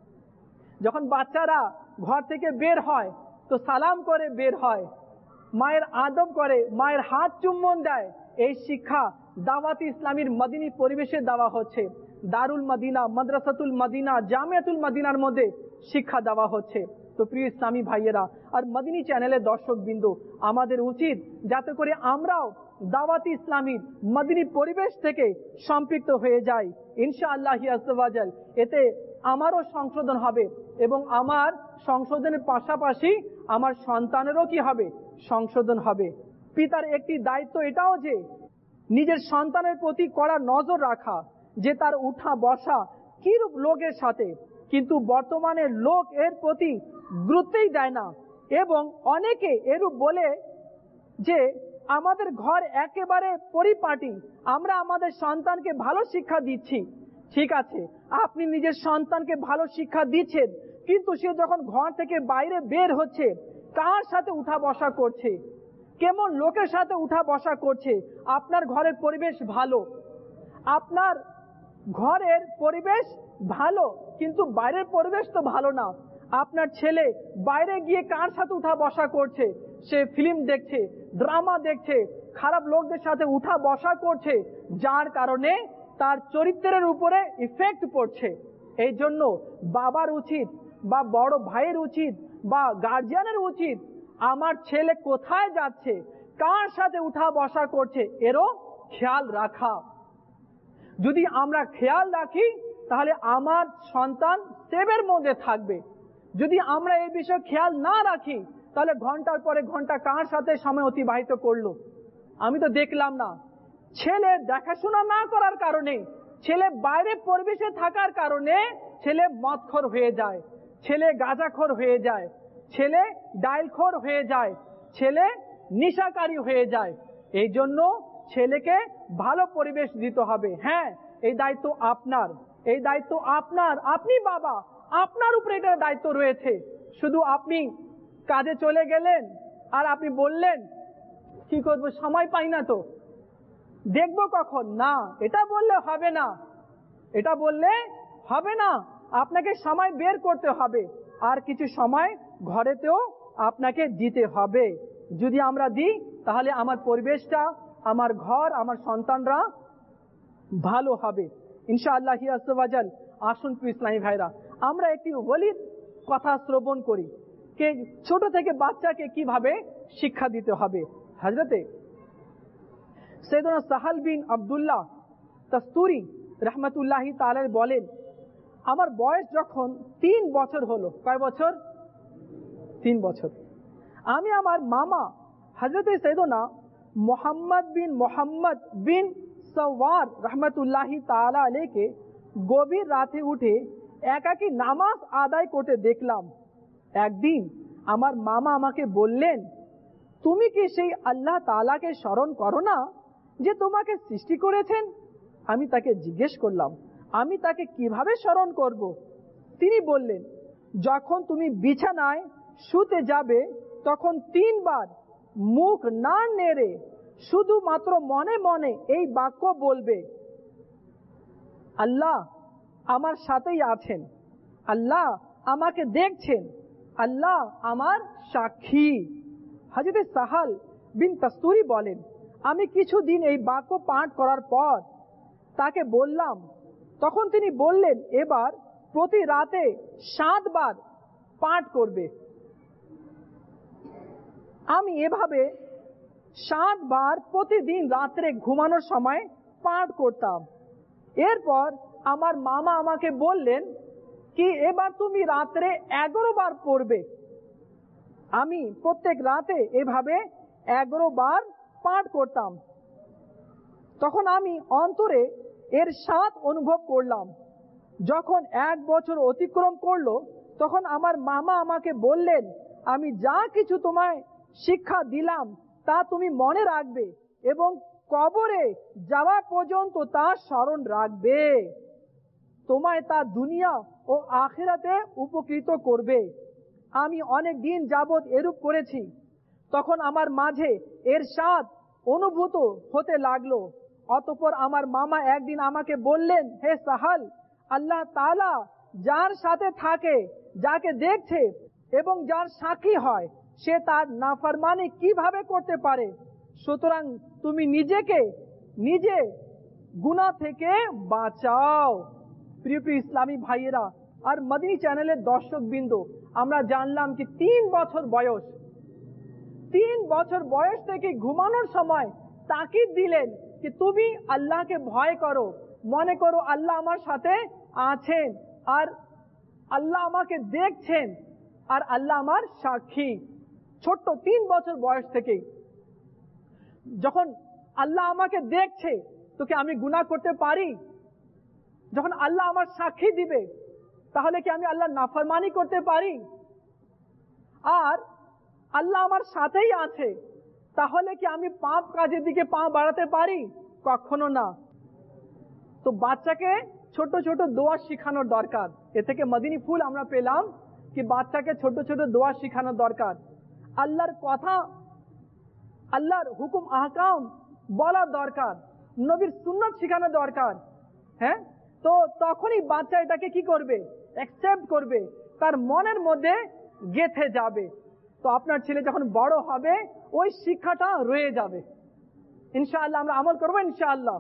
যখন বাচ্চারা ঘর থেকে বের হয় তো সালাম করে বের হয়, মায়ের আদব করে, মায়ের হাত চুম্বন দেয়। এই শিক্ষা দাওয়াতি ইসলামীর মদিনী পরিবেশে দেওয়া হচ্ছে। দারুল মদিনা, মাদ্রাসাতুল মদিনা, জামিয়াতুল মদিনার মধ্যে শিক্ষা দেওয়া হচ্ছে। তো প্রিয় ইসলামী ভাইয়েরা আর মদিনী চ্যানেলের দর্শক বিন্দু, আমাদের উচিত যাতে করে আমরাও দাওয়াতি ইসলামীর মদিনী পরিবেশ থেকে সম্পৃক্ত হয়ে যাই। ইনশাআল্লাহ আজ্জা ওয়া জাল এতে আমারও সংশোধন হবে এবং আমার সংশোধনের পাশাপাশি আমার সন্তানেরও কি হবে? সংশোধন হবে। পিতার একটি দায়িত্ব এটাও যে নিজের সন্তানের প্রতি কড়া নজর রাখা, যে তার উঠা বসা কিরূপ লোকের সাথে। কিন্তু বর্তমানে লোক এর প্রতি গুরুত্বই দেয় না এবং অনেকে এরূপ বলে যে আমাদের ঘর একেবারে পরিপাটি, আমরা আমাদের সন্তানকে ভালো শিক্ষা দিচ্ছি। ঠিক আছে, আপনি নিজের সন্তানকে ভালো শিক্ষা দিচ্ছেন, কিন্তু সে যখন ঘর থেকে বাইরে বের হচ্ছে, কার সাথে উঠা বসা করছে, কেমন লোকের সাথে উঠা বসা করছে। আপনার ঘরের পরিবেশ ভালো, আপনার ঘরের পরিবেশ ভালো, কিন্তু বাইরের পরিবেশ তো ভালো না। আপনার ছেলে বাইরে গিয়ে কার সাথে উঠা বসা করছে, সে ফিল্ম দেখছে, ড্রামা দেখছে, খারাপ লোকদের সাথে উঠা বসা করছে, যার কারণে তার চরিত্রের উপরে ইফেক্ট পড়ছে। এই জন্য বাবার উচিত বা বড় ভাইয়ের উচিত বা গার্জিয়ানের উচিত আমার ছেলে কোথায় যাচ্ছে, কার সাথে উঠা বসা করছে, এরও খেয়াল রাখা। যদি আমরা খেয়াল রাখি তাহলে আমার সন্তান সেভের মধ্যে থাকবে। যদি আমরা এই বিষয়ে খেয়াল না রাখি তাহলে ঘন্টার পরে ঘন্টা কার সাথে সময় অতিবাহিত করলো আমি তো দেখলাম না। ছেলে দেখাশোনা না করার কারণে, ছেলে বাইরে পরিবেশে থাকার কারণে ছেলে মদখোর হয়ে যায়, ছেলে গাঁজাখোর হয়ে যায়, ছেলে ডাইলখোর হয়ে যায়, ছেলে নেশাকারী হয়ে যায়। এই জন্য ছেলেকে ভালো পরিবেশ দিতে হবে। হ্যাঁ, এই দায়িত্ব আপনার, এই দায়িত্ব আপনার, আপনি বাবা, আপনার উপরে এটার দায়িত্ব রয়েছে। শুধু আপনি কাজে চলে গেলেন আর আপনি বললেন কি করবো, সময় পাই না তো, দেখবো কখন, না এটা বললে হবে না, এটা বললে হবে না। আপনাকে সময় বের করতে হবে, আর কিছু সময় ঘরেতেও আপনাকে দিতে হবে। যদি আমরা দিই তাহলে আমার পরিবেশটা, আমার ঘর, আমার সন্তানরা ভালো হবে ইনশাআল্লাহ আজ্জা ওয়া জাল। আসুন ইসলামী ভাইরা, আমরা একটি ওলির কথা শ্রবণ করি, কে ছোট থেকে বাচ্চাকে কিভাবে শিক্ষা দিতে হবে। হযরতে সাইয়েদনা সাহাল বিন আব্দুল্লাহ তাস্তুরি রাহমাতুল্লাহি তাআলা বলেন, আমার বয়স যখন 3 বছর হলো, কয় বছর? 3 বছর, আমি আমার মামা হযরতে সাইয়েদনা মোহাম্মদ বিন সওয়ার রাহমাতুল্লাহি তাআলা আলাইহিকে গভীর রাতে উঠে একাকী নামাজ আদায় করতে দেখলাম। একদিন আমার মামা আমাকে বললেন, তুমি কি সেই আল্লাহ তাআলাকে স্মরণ করো না যে তোমাকে সৃষ্টি করেছেন? আমি তাকে জিজ্ঞেস করলাম, আমি তাকে কিভাবে স্মরণ করব? তিনি বললেন, যখন তুমি বিছানায় শুতে যাবে তখন 3 বার মুখ না নেড়ে শুধুমাত্র মনে মনে এই বাক্য বলবে, আল্লাহ আমার সাথেই আছেন, আল্লাহ আমাকে দেখছেন, আল্লাহ আমার সাক্ষী। হযরত সাহাল বিন তাস্তুরি বলেন, আমি কিছুদিন এই বাক্য পাঠ করার পর তাকে বললাম, তখন তিনি বললেন, এবার প্রতি রাতে 7 বার পাঠ করবে। আমি এভাবে 7 বার প্রতিদিন রাত্রে ঘুমানোর সময় পাঠ করতাম। এরপর আমার মামা আমাকে বললেন কি, এবার তুমি রাত্রে 11 বার পড়বে। আমি প্রত্যেক রাতে এভাবে 11 বার পাঠ করতাম। তখন আমি অন্তরে এর স্বাদ অনুভব করলাম। যখন 1 বছর অতিক্রম করলো তখন আমার মামা আমাকে বললেন, আমি যা কিছু তোমায় শিক্ষা দিলাম তা তুমি মনে রাখবে এবং কবরে যাওয়া পর্যন্ত তা স্মরণ রাখবে, তোমায় তা দুনিয়া ও আখিরাতে উপকৃত করবে। আমি অনেক দিন যাবৎ এরূপ করেছি। তখন আমার মাঝে এর স্বাদ অনুভূত হতে লাগলো। অতঃপর আমার মামা একদিন আমাকে বললেন, হে সাহাল, আল্লাহ তাআলা যার সাথে থাকে, যাকে দেখছে এবং যার সাক্ষী হয়, সে তার নাফরমানি কিভাবে করতে পারে? সুতরাং তুমি নিজেকে নিজে গুনাহ থেকে বাঁচাও। প্রিয় ইসলামী ভাইয়েরা আর মদিনী চ্যানেলের দর্শক বিন্দু, আমরা জানলাম কি 3 বছর বয়স, 3 বছর বয়স থেকে ঘুমানোর সময় তাকিদ দিলেন कि তুমি আল্লাহকে ভয় করো, মনে করো আল্লাহ আমার সাথে আছেন আর আল্লাহ আমাকে দেখছেন আর আল্লাহ আমার সাক্ষী। ছোট্ট 3 বছর বয়স থেকে যখন আল্লাহ আমাকে দেখছে তো কি আমি গুনাহ করতে পারি? যখন আল্লাহ আমার সাক্ষী দিবে তাহলে কি আমি আল্লাহর নাফরমানি করতে পারি? আর আল্লাহ আমার সাথেই আছে তাহলে কি আমি পাপ কাজের দিকে পা বাড়াতে পারি? কখনো না। তো বাচ্চাকে ছোট ছোট দোয়া শেখানোর দরকার। এ থেকে মদিনী ফুল আমরা পেলাম কি বাচ্চাকে ছোট ছোট দোয়া শেখানোর দরকার, আল্লাহর কথা, আল্লাহর হুকুম আহকাম বলা দরকার, নবীর সুন্নাত শেখানো দরকার। হ্যাঁ, তো তখনই বাচ্চা এটাকে কি করবে? অ্যাকসেপ্ট করবে, তার মনের মধ্যে গেঁথে যাবে। তো আপনার ছেলে যখন বড় হবে ওই শিক্ষাটা রয়ে যাবে। ইনশাআল্লাহ আমরা আমল করবো ইনশাআল্লাহ,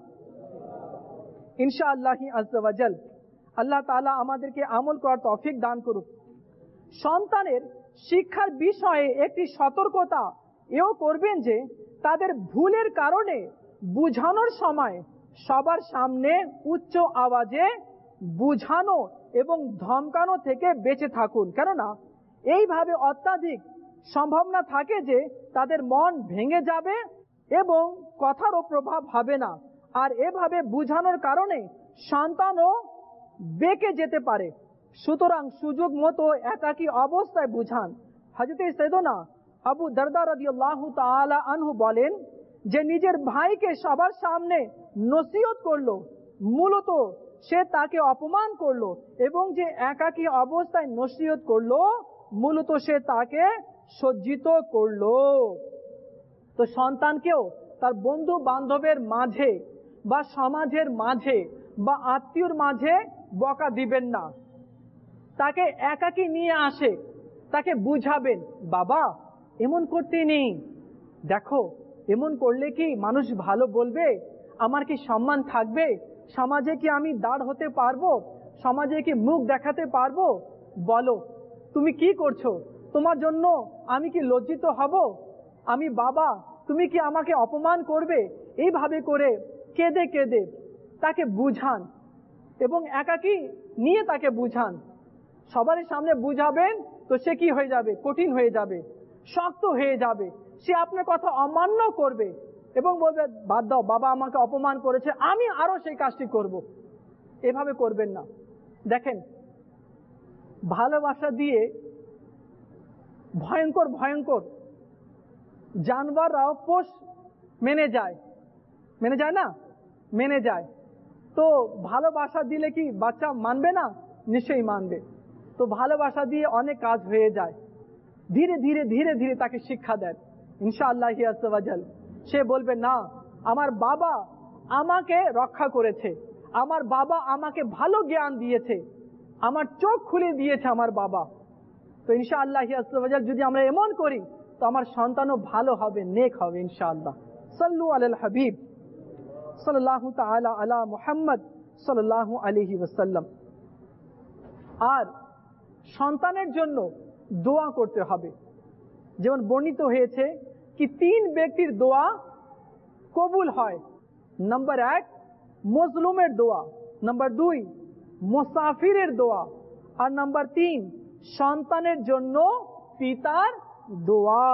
ইনশাআল্লাহ আজ্জা ওয়া জাল। আল্লাহ তাআলা আমাদেরকে আমল করার তৌফিক দান করুক। সন্তানের শিক্ষার বিষয়ে একটি সতর্কতা এও করবেন যে তাদের ভুলের কারণে বুঝানোর সময় সবার সামনে উচ্চ আওয়াজে বুঝানো এবং ধমকানো থেকে বেঁচে থাকুন। কেননা এইভাবে অত্যাধিক সম্ভাবনা থাকে যে তাদের মন ভেঙে যাবে এবং কথারও প্রভাব হবে না। আর এভাবে বুঝানোর কারণে সন্তানও বেঁকে যেতে পারে। সুতরাং সুযোগ মতো একাকী অবস্থায় বুঝান। হযরত সাইয়েদনা আবু দারদা রাদিয়াল্লাহু তাআলা আনহু বলেন যে নিজের ভাইকে সবার সামনে নসিহত করলো, মূলত সে তাকে অপমান করলো, এবং যে একাকী অবস্থায় নসিহত করলো মূলত সে তাকে সজ্জিত করলো। তো সন্তানকেও তার বন্ধু বান্ধবের মাঝে বা সমাজের মাঝে বা আত্মীয়র মাঝে বকা দিবেন না। তাকে একাকী নিয়ে আসে, তাকে বুঝাবেন, বাবা এমন করতে নেই, দেখো এমন করলে কি মানুষ ভালো বলবে, আমার কি সম্মান থাকবে, সমাজে কি আমি দাঁড় হতে পারবো, সমাজে কি মুখ দেখাতে পারবো, বলো তুমি কি করছো, তোমার জন্য আমি কি লজ্জিত হব, আমি বাবা, তুমি কি আমাকে অপমান করবে। এইভাবে করে কেঁদে কেঁদে তাকে বুঝান এবং একাকী নিয়ে তাকে বুঝান। সবার সামনে বুঝাবেন তো সে কি হয়ে যাবে, কঠিন হয়ে যাবে, শক্ত হয়ে যাবে, সে আপনার কথা অমান্য করবে এবং বলবে বাদ দাও, বাবা আমাকে অপমান করেছে, আমি আরো সেই কাজটি করব। এভাবে করবেন না। দেখেন, ভালোবাসা দিয়ে ভয়ঙ্কর ভয়ঙ্কর জানোয়াররাও পোষ মেনে যায় না, মেনে যায়। তো ভালোবাসা দিলে কি বাচ্চা মানবে না? নিশ্চয়ই মানবে। তো ভালোবাসা দিয়ে অনেক কাজ হয়ে যায়। ধীরে ধীরে ধীরে ধীরে তাকে শিক্ষা দেন ইনশাআল্লাহ আজ্জা ওয়া জাল। সে বলবে না, আমার বাবা আমাকে রক্ষা করেছে, আমার বাবা আমাকে ভালো জ্ঞান দিয়েছে, আমার চোখ খুলে দিয়েছে আমার বাবা। তো ইনশাআল্লাহ আজ্জা ওয়া জাল যদি আমরা এমন করি তো আমার সন্তানও ভালো হবে, নেক হবে ইনশাআল্লাহ। সাল্লু আলাল হাবিব সাল্লাল্লাহু তাআলা আলা মুহাম্মদ সাল্লাল্লাহু আলাইহি ওয়াসাল্লাম। আর সন্তানের জন্য দোয়া করতে হবে। যেমন বর্ণিত হয়েছে কি 3 ব্যক্তির দোয়া কবুল হয়। নাম্বার 1 মজলুমের দোয়া, নাম্বার 2 মুসাফিরের দোয়া, আর নাম্বার 3 সন্তানের জন্য পিতার দোয়া।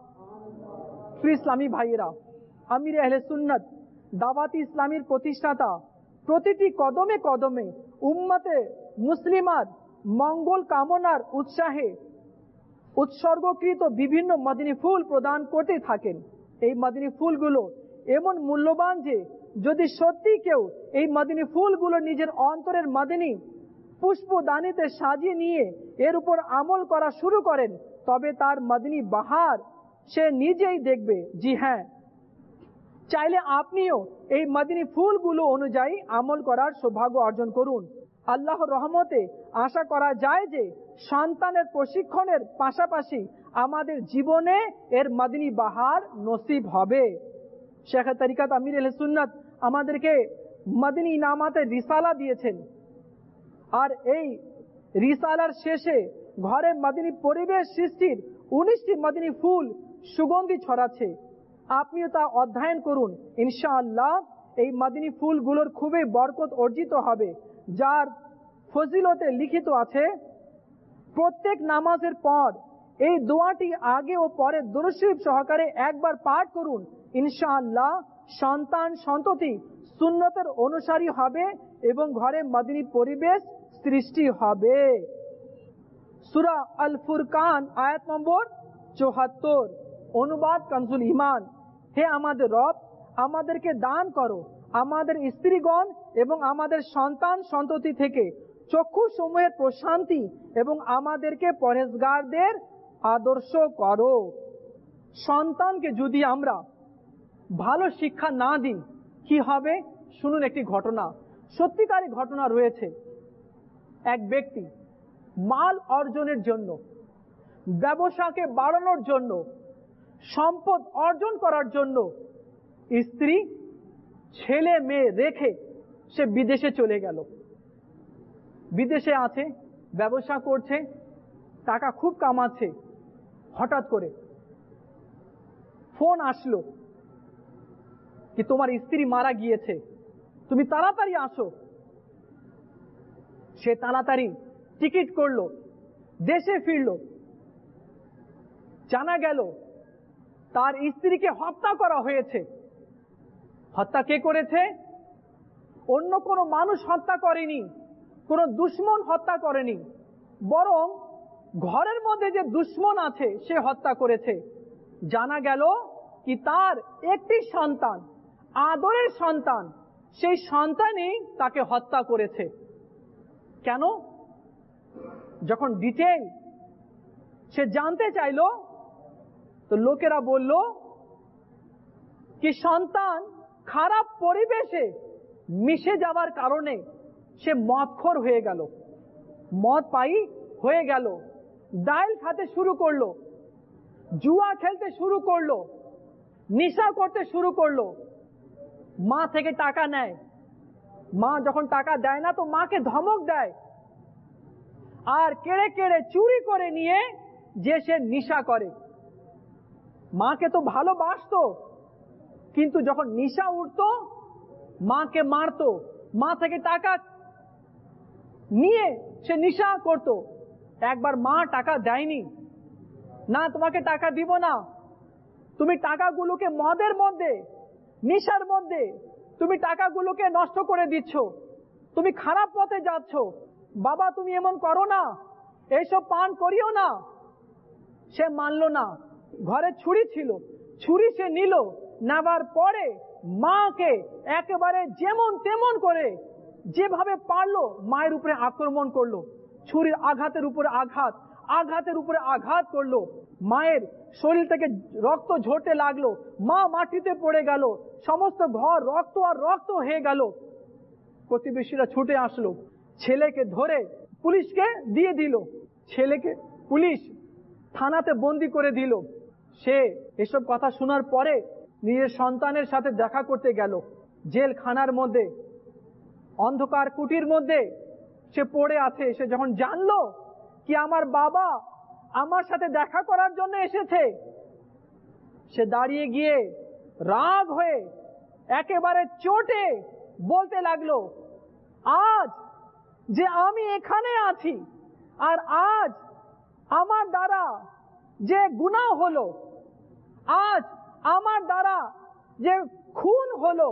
ইসলামী ভাইয়েরা, আমির আহলে সুন্নাত দাওয়াত ইসলামীর প্রতিষ্ঠাতা প্রতিটি কদমে কদমে উম্মতে মুসলিমার মঙ্গল কামনার উৎসাহে উৎসর্গকৃত বিভিন্ন মদিনী ফুল প্রদান করতে থাকেন। এই মদিনী ফুলগুলো এমন মূল্যবান যে যদি সত্যি কেউ এই মদিনী ফুলগুলো নিজের অন্তরের মদিনী পুষ্পদানিতে সাজিয়ে নিয়ে এর উপর আমল করা শুরু করেন, তবে তার মদিনী বাহার সে নিজেই দেখবে। জি হ্যাঁ, চাইলে আপনিও এই মদিনী ফুলগুলো অনুযায়ী আমল করার সৌভাগ্য অর্জন করুন। আল্লাহর রহমতে আশা করা যায় যে সন্তানের প্রশিক্ষণের পাশাপাশি আমাদের জীবনে এর মদিনী বাহার নসিব হবে। শেখ তরিকাত আমির আহলে সুন্নাত আমাদেরকে মদিনী ইনামাতের রিসালা দিয়েছেন, আর এই রিসালার শেষে ঘরে মদিনী পরিবেশ সৃষ্টির 19টি মদিনী ফুল সুগন্ধি ছড়াচ্ছে। আপনিও তা অধ্যয়ন করুন, ইনশাআল্লাহ এই মদিনী ফুলগুলোর খুবই বরকত অর্জিত হবে। যার ফজিলতে লিখিত আছে, প্রত্যেক নামাজের পর এই দোয়াটি আগে ও পরে দুরূদ শরীফ সহকারে একবার পাঠ করুন, ইনশাআল্লাহ সন্তান সন্ততি সুন্নতের অনুসারী হবে এবং ঘরে মদিনী পরিবেশ সৃষ্টি হবে। সূরা আল ফুরকান আয়াত নম্বর 74, অনুবাদ কানজুল ঈমান। হে আমাদের রব, আমাদেরকে দান করো আমাদের স্ত্রীগণ এবং আমাদের সন্তান সন্ততি থেকে চক্ষু সমূহের প্রশান্তি এবং আমাদেরকে পরহেজগারদের আদর্শ করো। সন্তানকে যদি আমরা ভালো শিক্ষা না দিই কি হবে? শুনুন একটি ঘটনা, সত্যিকারী ঘটনা রয়েছে। এক ব্যক্তি মাল অর্জনের জন্য, ব্যবসাকে বাড়ানোর জন্য, সম্পদ অর্জন করার জন্য স্ত্রী ছেলে মেয়ে রেখে সে বিদেশে চলে গেল। বিদেশে আছে, ব্যবসা করছে, টাকা খুব কামাচ্ছে। হঠাৎ করে ফোন আসলো কি তোমার স্ত্রী মারা গিয়েছে, তুমি তাড়াতাড়ি আসো। সে তাড়াতাড়ি টিকিট করলো, দেশে ফিরল। জানা গেল তার স্ত্রীকে হত্যা করা হয়েছে। হত্যা কে করেছে? অন্য কোনো মানুষ হত্যা করেনি, কোনো দুশমন হত্যা করেনি, বরং ঘরের মধ্যে যে দুশমন আছে সে হত্যা করেছে। জানা গেল কি তার একটি সন্তান, আদরের সন্তান, সেই সন্তানই তাকে হত্যা করেছে। কেন? যখন ডিটেইল সে জানতে চাইল তো লোকেরা বলল কি সন্তান খারাপ পরিবেশে মিশে যাওয়ার কারণে সে মদখোর হয়ে গেল, মদ পাই হয়ে গেল, ডাইল খেতে শুরু করলো, জুয়া খেলতে শুরু করলো, নেশা করতে শুরু করলো, মা থেকে টাকা নেয়, মা যখন টাকা দেয় না তো মাকে ধমক দেয়, আর কেড়ে কেড়ে চুরি করে নিয়ে যে সে নেশা করে। মাকে তো ভালোবাসতো, কিন্তু যখন নেশা উঠতো মাকে মারতো, মা থেকে টাকা নিয়ে সে নেশা করতো। একবার মা টাকা দেয়নি, না তোমাকে টাকা দিব না, তুমি টাকাগুলোকে মদের মধ্যে, নেশার মধ্যে তুমি টাকাগুলোকে নষ্ট করে দিচ্ছ, তুমি খারাপ পথে যাচ্ছ, বাবা তুমি এমন করো না, এইসব পান করিও না। সে মানলো না। ঘরে ছুরি ছিল, ছুরি সে নিল, নেবার পরে মাকে একেবারে যেমন তেমন করে যেভাবে পারলো মায়ের উপরে আক্রমণ করলো, ছুরির আঘাতের উপরে আঘাত, আঘাতের উপরে আঘাত করলো। মায়ের শরীর থেকে রক্ত ঝরতে লাগলো, মা মাটিতে পড়ে গেল, সমস্ত ঘর রক্ত আর রক্ত হয়ে গেল। প্রতিবেশীরা ছুটে আসলো, ছেলেকে ধরে পুলিশকে দিয়ে দিল, ছেলেকে পুলিশ থানাতে বন্দি করে দিল। সে এসব কথা শোনার পরে নিজের সন্তানের সাথে দেখা করতে গেল। জেলখানার মধ্যে অন্ধকার কুটির মধ্যে সে পড়ে আছে। সে যখন জানলো কি আমার বাবা আমার সাথে দেখা করার জন্য এসেছে, সে দাঁড়িয়ে গিয়ে রাগ হয়ে একেবারে চোটে বলতে লাগলো, আজ যে আমি এখানে আছি আর আজ আমার দ্বারা যে গুনাহ হলো, আজ আমার দ্বারা যে খুন হলো,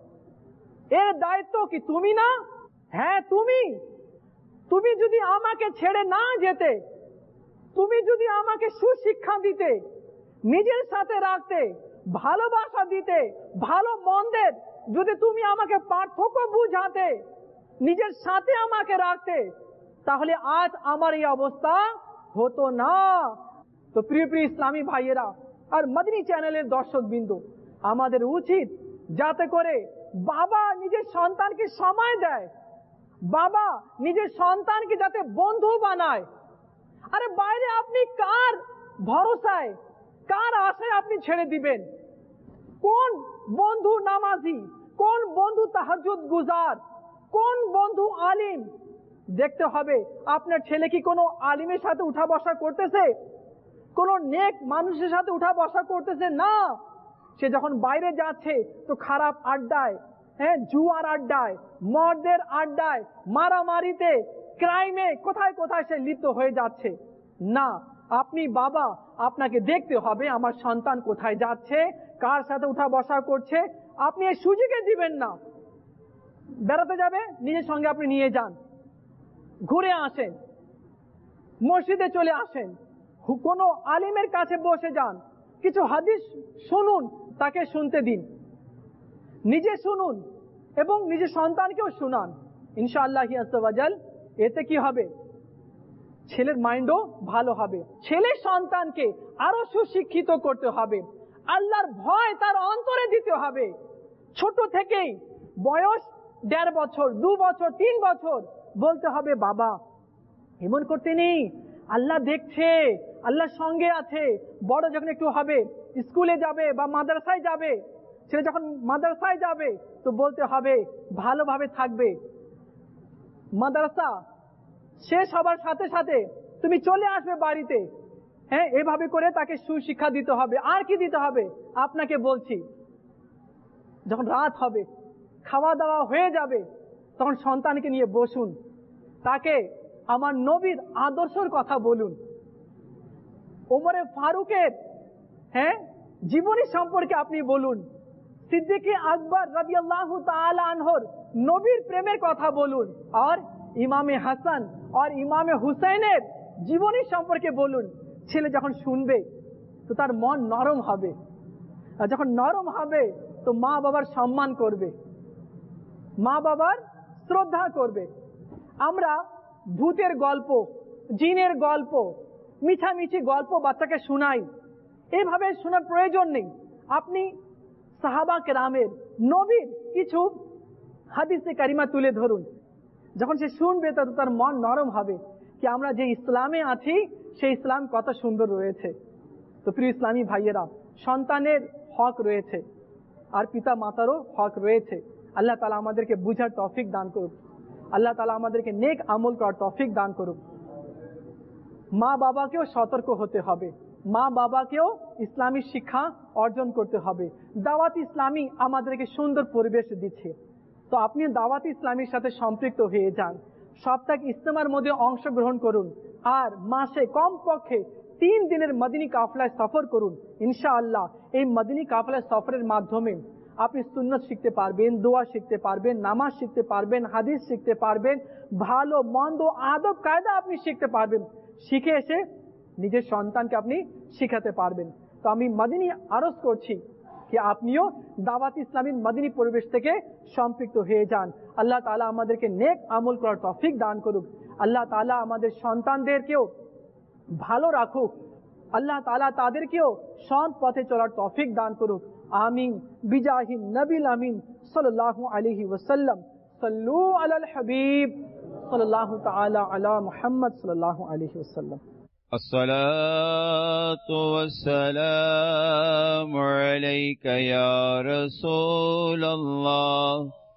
এর দায়িত্ব কি তুমি না? হ্যাঁ তুমি। তুমি যদি আমাকে ছেড়ে না যেতে, তুমি যদি আমাকে সুশিক্ষা দিতে, নিজের সাথে রাখতে, ভালোবাসা দিতে, ভালো মন্দের যদি তুমি আমাকে পার্থক্য বুঝাতে, নিজের সাথে আমাকে রাখতে, তাহলে আজ আমার এই অবস্থা হতো না। তো প্রিয় প্রিয় ইসলামী ভাইয়েরা আর মদনী চ্যানেলের দর্শক বিন্দু, আমাদের উচিত যাতে করে বাবা নিজের সন্তানকে সময় দেয়, বাবা নিজের সন্তানকে যাতে বন্ধু বানায়। আরে বাইরে আপনি কার ভরসায়, কার আশায় আপনি ছেড়ে দিবেন? কোন বন্ধু নামাজি, কোন বন্ধু তাহাজ্জুদ গুজার, কোন বন্ধু আলিম? দেখতে হবে আপনার ছেলে কি কোনো আলিমের সাথে উঠা বসা করতেছে, কোন নেক মানুষের সাথে উঠা বসা করতেছে? না, সে যখন বাইরে যাচ্ছে তো খারাপ আড্ডায়, হ্যাঁ জুয়ার আড্ডায়, মদের আড্ডায়, মারামারিতে, ক্রাইমে, কোথায় কোথায় সে লিপ্ত হয়ে যাচ্ছে। না, আপনি বাবা, আপনাকে দেখতে হবে আমার সন্তান কোথায় যাচ্ছে, কার সাথে উঠা বসা করছে। আপনি এই সুযোগে দিবেন না। বেড়াতে যাবে, নিজের সঙ্গে আপনি নিয়ে যান, ঘুরে আসেন, মসজিদে চলে আসেন, কোন আলিমের কাছে বসে যান, কিছু হাদিস শুনুন, তাকে শুনতে দিন, নিজে শুনুন এবং নিজের সন্তানকেও শুনান। ইনশাআল্লাহ আজ্জা ওয়া জাল এতে কি হবে? ছেলের মাইন্ডও ভালো হবে। ছেলে সন্তানকে আরো সুশিক্ষিত করতে হবে, আল্লাহর ভয় তার অন্তরে দিতে হবে। ছোট থেকেই বয়স 1.5 বছর, 2 বছর, 3 বছর বলতে হবে বাবা এমন করতে নেই, আল্লাহ দেখছে, আল্লাহর সঙ্গে আছে। বড় যখন একটু হবে, স্কুলে যাবে বা মাদ্রাসায় যাবে, ছেলে যখন মাদ্রাসায় যাবে তো বলতে হবে ভালোভাবে থাকবে। মাদ্রাসা শেষ হবার সাথে সাথে তুমি চলে আসবে বাড়িতে, হ্যাঁ এভাবে করে তাকে সুশিক্ষা দিতে হবে। আর কি দিতে হবে আপনাকে বলছি, যখন রাত হবে, খাওয়া দাওয়া হয়ে যাবে, তখন সন্তানকে নিয়ে বসুন, তাকে আমার নবীর আদর্শের কথা বলুন, ওমরে ফারুকের হ্যাঁ জীবনী সম্পর্কে আপনি বলুন, সিদ্দিক আকবর রাদিয়াল্লাহু তাআলা আনহুর নবীর প্রেমের কথা বলুন, আর ইমামে হাসান আর ইমামে হুসাইনের জীবনী সম্পর্কে বলুন। ছেলে যখন শুনবে তো তার মন নরম হবে, আর যখন নরম হবে তো মা বাবার সম্মান করবে, মা বাবার শ্রদ্ধা করবে। আমরা ভূতের গল্প, জিনের গল্প, মিছামিছি গল্প বাচ্চাকে শোনাই, এইভাবে শোনার প্রয়োজন নেই। আপনি সাহাবা কেরামের নবীর কিছু হাদিসে কারিমা তুলে ধরুন। যখন সে শুনবে তার মন নরম হবে কি আমরা যে ইসলামে আছি সেই ইসলাম কত সুন্দর রয়েছে। তো প্রিয় ইসলামী ভাইয়েরা, সন্তানের হক রয়েছে আর পিতা মাতারও হক রয়েছে। আল্লাহ তাআলা আমাদেরকে বুঝার তৌফিক দান করুক। আল্লাহ তাআলা আমাদেরকে নেক আমল করার তৌফিক দান করুক। মা বাবাকেও সতর্ক হতে হবে, মা বাবাকেও ইসলামী শিক্ষা অর্জন করতে হবে। দাওয়াত ইসলামী আমাদেরকে সুন্দর পরিবেশ দিচ্ছে, তো আপনি দাওয়াত ইসলামীর সাথে সম্পৃক্ত হয়ে যান। সপ্তাহে ইজতেমার মধ্যে অংশগ্রহণ করুন আর মাসে কমপক্ষে 3 দিনের মদিনী কাফলায় সফর করুন। ইনশাআল্লাহ এই মদিনী কাফলায় সফরের মাধ্যমে আপনি সুন্নাত শিখতে পারবেন, দোয়া শিখতে পারবেন, নামাজ শিখতে পারবেন, হাদিস শিখতে পারবেন, ভালো মন্দ আদব কায়দা আপনি শিখতে পারবেন। শিখে এসে নিজের সন্তানকে আপনি শিখাতে পারবেন। তো আমি মদিনী আরজ করছি कि আপনিও দাওয়াত ইসলামীর মদিনী পরিবেশ থেকে সম্পৃক্ত হয়ে যান। আল্লাহ তাআলা আমাদেরকে নেক আমল করার তৌফিক দান করুক। আল্লাহ তাআলা আমাদের সন্তানদেরকেও ভালো রাখুক। আল্লাহ তাআলা তাদেরকেও সৎ পথে চলার তৌফিক দান করুক। আমিন বিজাহি নবিল আমিন সাল্লাল্লাহু আলাইহি ওয়াসাল্লাম। সাল্লু আলাল হাবিব সাল্লাল্লাহু তাআলা আলা মুহাম্মদ সাল্লাল্লাহু আলাইহি ওয়াসাল্লাম। الصلاة والسلام عليك يا رسول الله،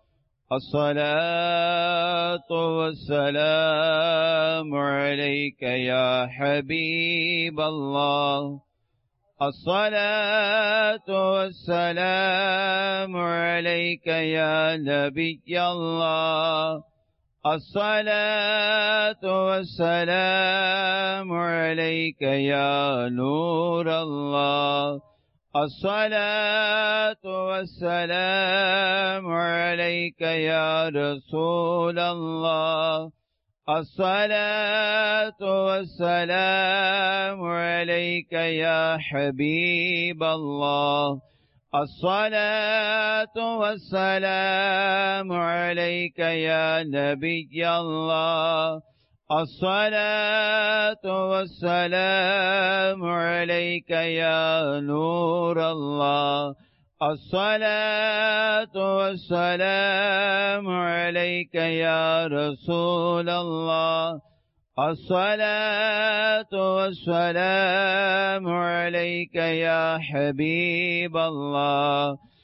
الصلاة والسلام عليك يا حبيب الله، الصلاة والسلام عليك يا نبي الله، الصلاة والسلام عليك يا نور الله، الصلاة والسلام عليك يا رسول الله، الصلاة والسلام عليك يا حبيب الله، الصلاة والسلام عليك يا نبي الله، الصلاة والسلام عليك يا نور الله، الصلاة والسلام عليك يا رسول الله، الصلاة والسلام عليك يا حبيب الله،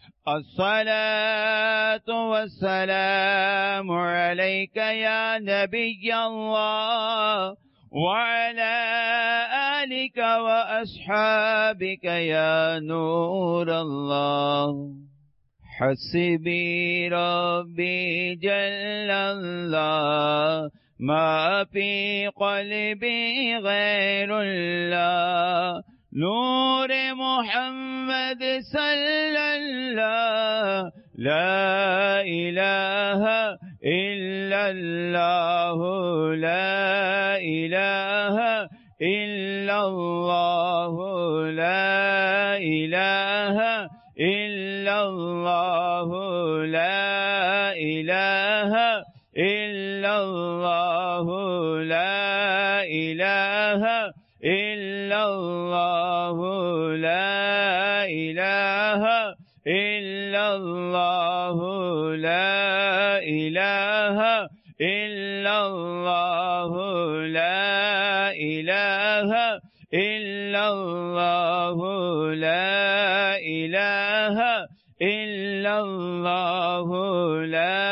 الصلاة والسلام عليك يا نبي الله، وعلى آلك وأصحابك يا نور الله. حسبي ربي جل الله، ما في قلبي غير الله، نور محمد صلى الله، لا إله إلا الله، لا إله إلا الله، لا إله إلا الله، لا إله إلا الله، لا إله إلا الله، لا إله إلا الله، لا إله إلا الله، لا إله إلا الله، لا إله إلا الله، لا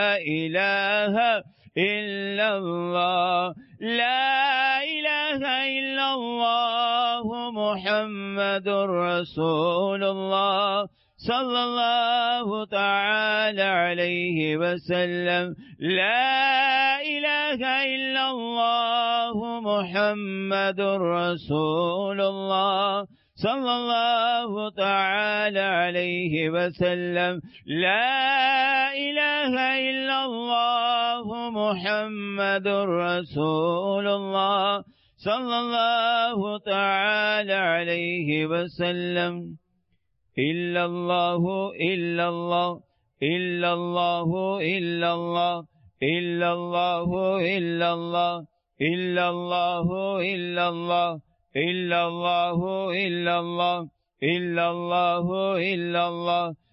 إله إلا الله، لا إله إلا الله محمد رسول الله صلى الله تعالى عليه وسلم، لا إله إلا الله محمد رسول الله صلى الله تعالى عليه وسلم، لا إله إلا الله محمد رسول الله صلى الله تعالى عليه وسلم. إلا الله إلا الله إلا الله إلا الله إلا الله إلا الله إلا الله إلا الله إلا الله إلا الله إلا الله إلا الله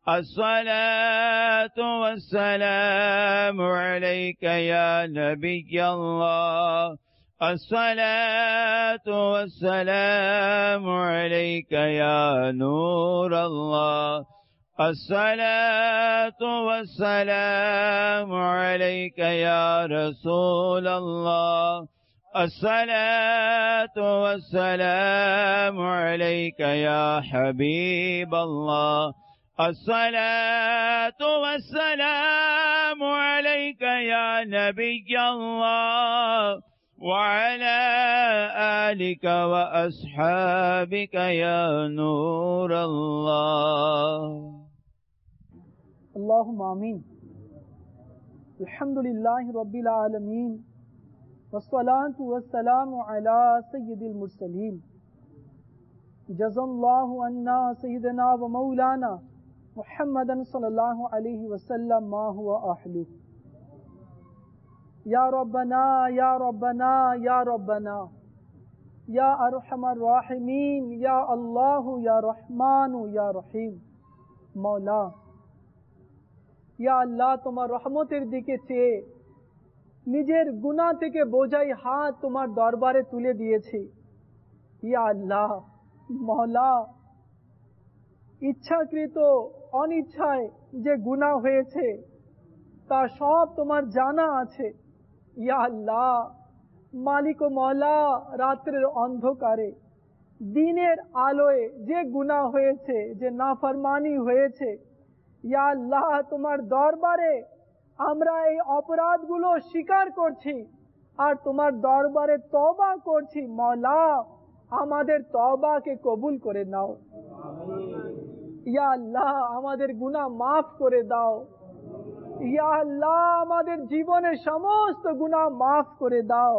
الصلاة والسلام عليك يا نبي الله الصلاة والسلام عليك يا نور الله الصلاة والسلام عليك يا رسول الله الصلاة والسلام عليك يا حبيب الله الصلاة والسلام عليك يا نبي الله وعلى آلك وأصحابك يا نور الله. اللهم آمین. الحمد للہ رب العالمین والصلاة والسلام على سید المرسلین. جزا اللہ عنا سیدنا و مولانا محمد صلی اللہ علیہ وسلم ما هو اہلہ. یا ربنا یا ربنا یا ربنا یا ارحم الراحمین یا اللہ یا رحمان یا رحیم. مولا ইয়া আল্লাহ, তোমার রহমতের দিকে চেয়ে নিজের গুনাহ থেকে বোঝাই হাত তোমার দরবারে তুলে দিয়েছি। ইয়া আল্লাহ, মওলা, ইচ্ছাকৃত অনিচ্ছায় যে গুনাহ হয়েছে তা সব তোমার জানা আছে। ইয়া আল্লাহ, মালিক ও মওলা, রাত্রের অন্ধকারে দিনের আলোয় যে গুনাহ হয়েছে, যে নাফরমানি হয়েছে, ইয়া আল্লাহ, তোমার দরবারে আমরা এই অপরাধগুলো স্বীকার করছি আর তোমার দরবারে তওবা করছি। মওলা, আমাদের তওবাকে কবুল করে নাও। ইয়া আল্লাহ, আমাদের গুনাহ মাফ করে দাও। ইয়া আল্লাহ, আমাদের জীবনের সমস্ত গুনাহ মাফ করে দাও।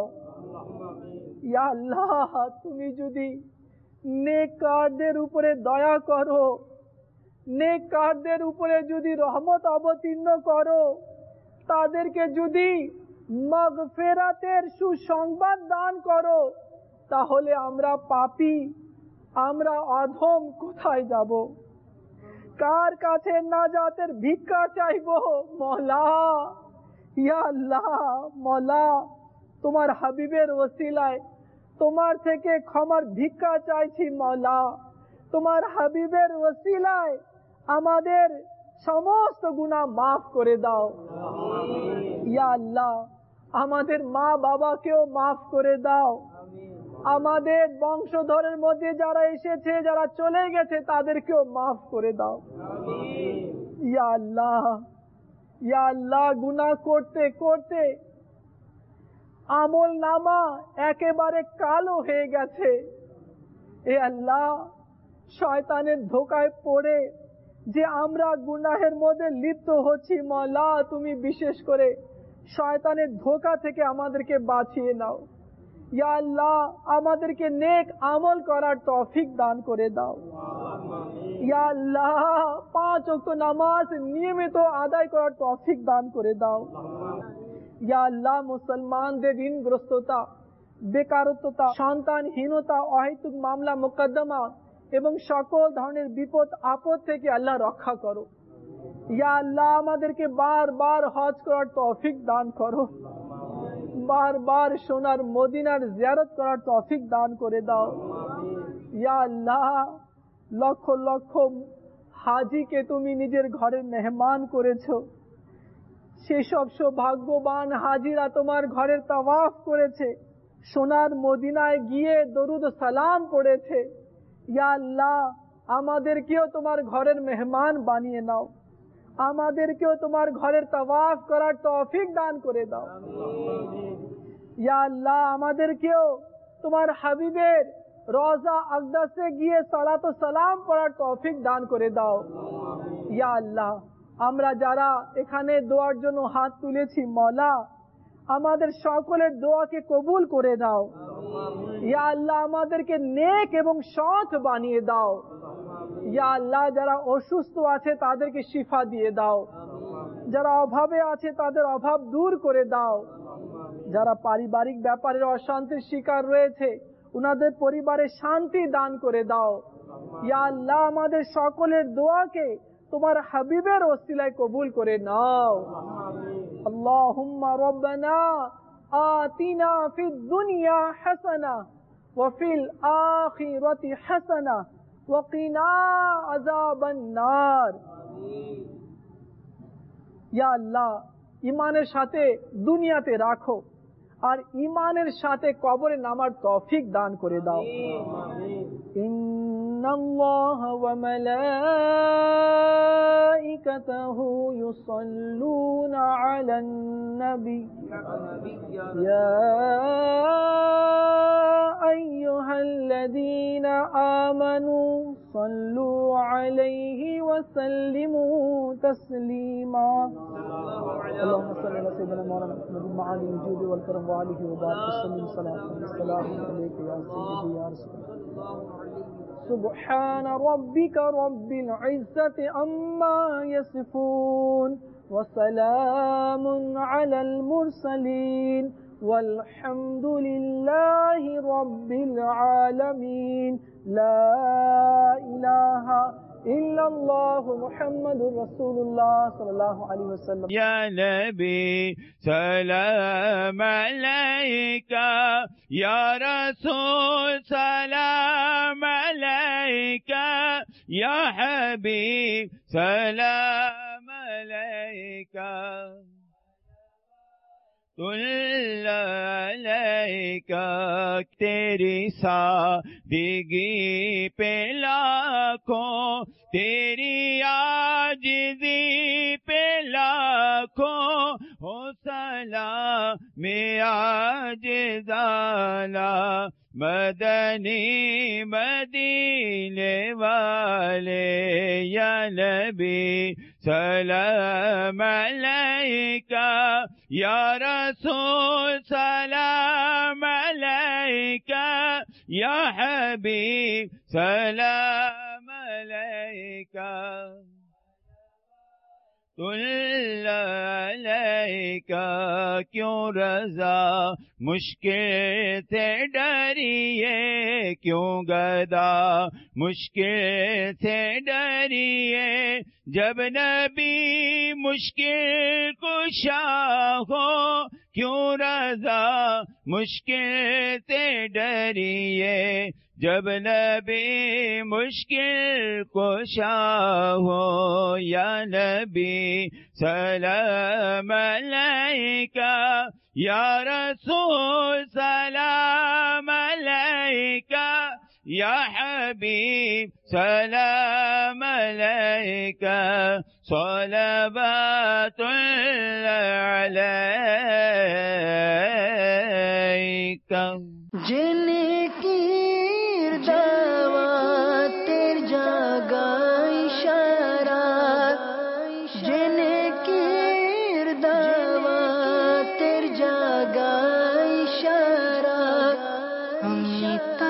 ইয়া আল্লাহ, তুমি যদি নেককারদের উপরে দয়া করো, নেককারদের উপরে যদি রহমত অবতীর্ণ করো, তাদেরকে যদি মাগফিরাতের সুসংবাদ দান করো, তাহলে আমরা পাপী, আমরা অধম কোথায় যাব? কার কাছে নাজাতের ভিক্ষা চাইবো? মওলা, ইয়া আল্লাহ, মওলা, তোমার হাবিবের ওসিলায় তোমার থেকে ক্ষমার ভিক্ষা চাইছি। মওলা, তোমার হাবিবের ওসিলায় আমাদের সমস্ত গুনাহ মাফ করে দাও। ইয়া আল্লাহ, আমাদের মা বাবাকেও মাফ করে দাও। আমাদের বংশধরের মধ্যে যারা এসেছে, যারা চলে গেছে, তাদেরকেও মাফ করে দাও। ইয়া আল্লাহ, ইয়া আল্লাহ, গুনাহ করতে করতে আমল নামা একেবারে কালো হয়ে গেছে। এ আল্লাহ, শয়তানের ধোকায় পড়ে যে আমরা গুনাহের মধ্যে লিপ্ত হচ্ছি, মওলা, তুমি বিশেষ করে শয়তানের ধোকা থেকে আমাদেরকে বাঁচিয়ে নাও। ইয়া আল্লাহ, আমাদেরকে নেক আমল করার তৌফিক দান করে দাও। ইয়া আল্লাহ, 5 ওয়াক্ত নামাজ নিয়মিত আদায় করার তৌফিক দান করে দাও। ইয়া আল্লাহ, মুসলমানদের ঋণগ্রস্ততা, বেকারত্বতা, সন্তানহীনতা, অহেতুক মামলা মোকদ্দমা এবং সকল ধরনের বিপদ আপদ থেকে আল্লাহ রক্ষা করো। ইয়া আল্লাহ, আমাদেরকে বারবার হজ করার তৌফিক দান করো। বারবার সোনার মদিনার জিয়ারত করার তৌফিক দান করে দাও। ইয়া আল্লাহ, লক্ষ লক্ষ হাজিকে তুমি নিজের ঘরের মেহমান করেছো। সেসব সৌভাগ্যবান হাজিরা তোমার ঘরের তাওয়াফ করেছে, সোনার মদিনায় গিয়ে দরুদ সালাম পড়েছে। ইয়া আল্লাহ, আমাদেরকেও তোমার ঘরের মেহমান বানিয়ে নাও। আমাদেরকেও তোমার ঘরের তাওয়াফ করার তৌফিক দান করে দাও। ইয়া আল্লাহ, আমাদেরকেও তোমার হাবিবের রওজা আকদাসে গিয়ে সালাত ও সালাম পড়ার তৌফিক দান করে দাও। ইয়া আল্লাহ, আমরা যারা এখানে দোয়ার জন্য হাত তুলেছি, মওলা, আমাদের সকলের দোয়াকে কবুল করে দাও। ইয়া আল্লাহ, আমাদেরকে নেক এবং সৎ বানিয়ে দাও। ইয়া আল্লাহ, যারা অসুস্থ আছে তাদেরকে শিফা দিয়ে দাও। যারা অভাবে আছে তাদের অভাব দূর করে দাও। যারা পারিবারিক ব্যাপারের অশান্তির শিকার রয়েছে, উনাদের পরিবারে শান্তি দান করে দাও। ইয়া আল্লাহ, আমাদের সকলের দোয়াকে তোমার হাবিবের ওসিলায় কবুল করে নাও। আল্লাহুম্মা রব্বানা আতিনা ফিদ দুনিয়া হাসানা ওয়া ফিল আখিরাতি হাসানা ওয়া কিনা আযাবান নার। ইয়া আল্লাহ, ঈমানের সাথে দুনিয়াতে রাখো আর ঈমানের সাথে কবরে নামার তৌফিক দান করে দাও। ইন্নাল্লাহা ওয়া মালাইকাতাহু ইউসাল্লুনা আলান নবী ইয়া আইয়ুহাল্লাযীনা আমানু সাল্লু আলাইহি ওয়া সাল্লিমু তাসলিমা। اللهم صل على سيدنا مولانا محمد معالي الجود والكرم وعليه وبارك وسلم صلاة والسلام عليك يا سيدي يا رسول الله. سبحان ربك رب العزة عما يصفون وسلام على المرسلين والحمد لله رب العالمين. لا إله إلا الله محمد رسول الله صلى الله عليه وسلم. يا نبي سلام عليك، يا رسول سلام عليك، يا حبيب سلام عليك، علیک تیری سادگی پہ لاکھوں، تیری عاجزی پہ لاکھوں ہو سلام عاجزانہ، مدنی مدینے والے یا نبی سلام علیکہ، یا رسول سلام علیکہ، یا حبیب سلام علیکہ، علیکہ کیوں رضا مشکل سے ڈریے، کیوں گدا مشکل سے ڈریے، جب نبی مشکل کشا ہو، کیوں رضا مشکل سے ڈریے، جب نبی مشکل کشا ہو، یا نبی سلام علیکہ، یا رسول سلام علیکہ، یا حبیب سلام علیکہ، صلوات اللہ علیکہ۔ جن کی دعوت تیر جاگا اشارہ، جن کی دعوت تیر جاگا اشارہ، ہم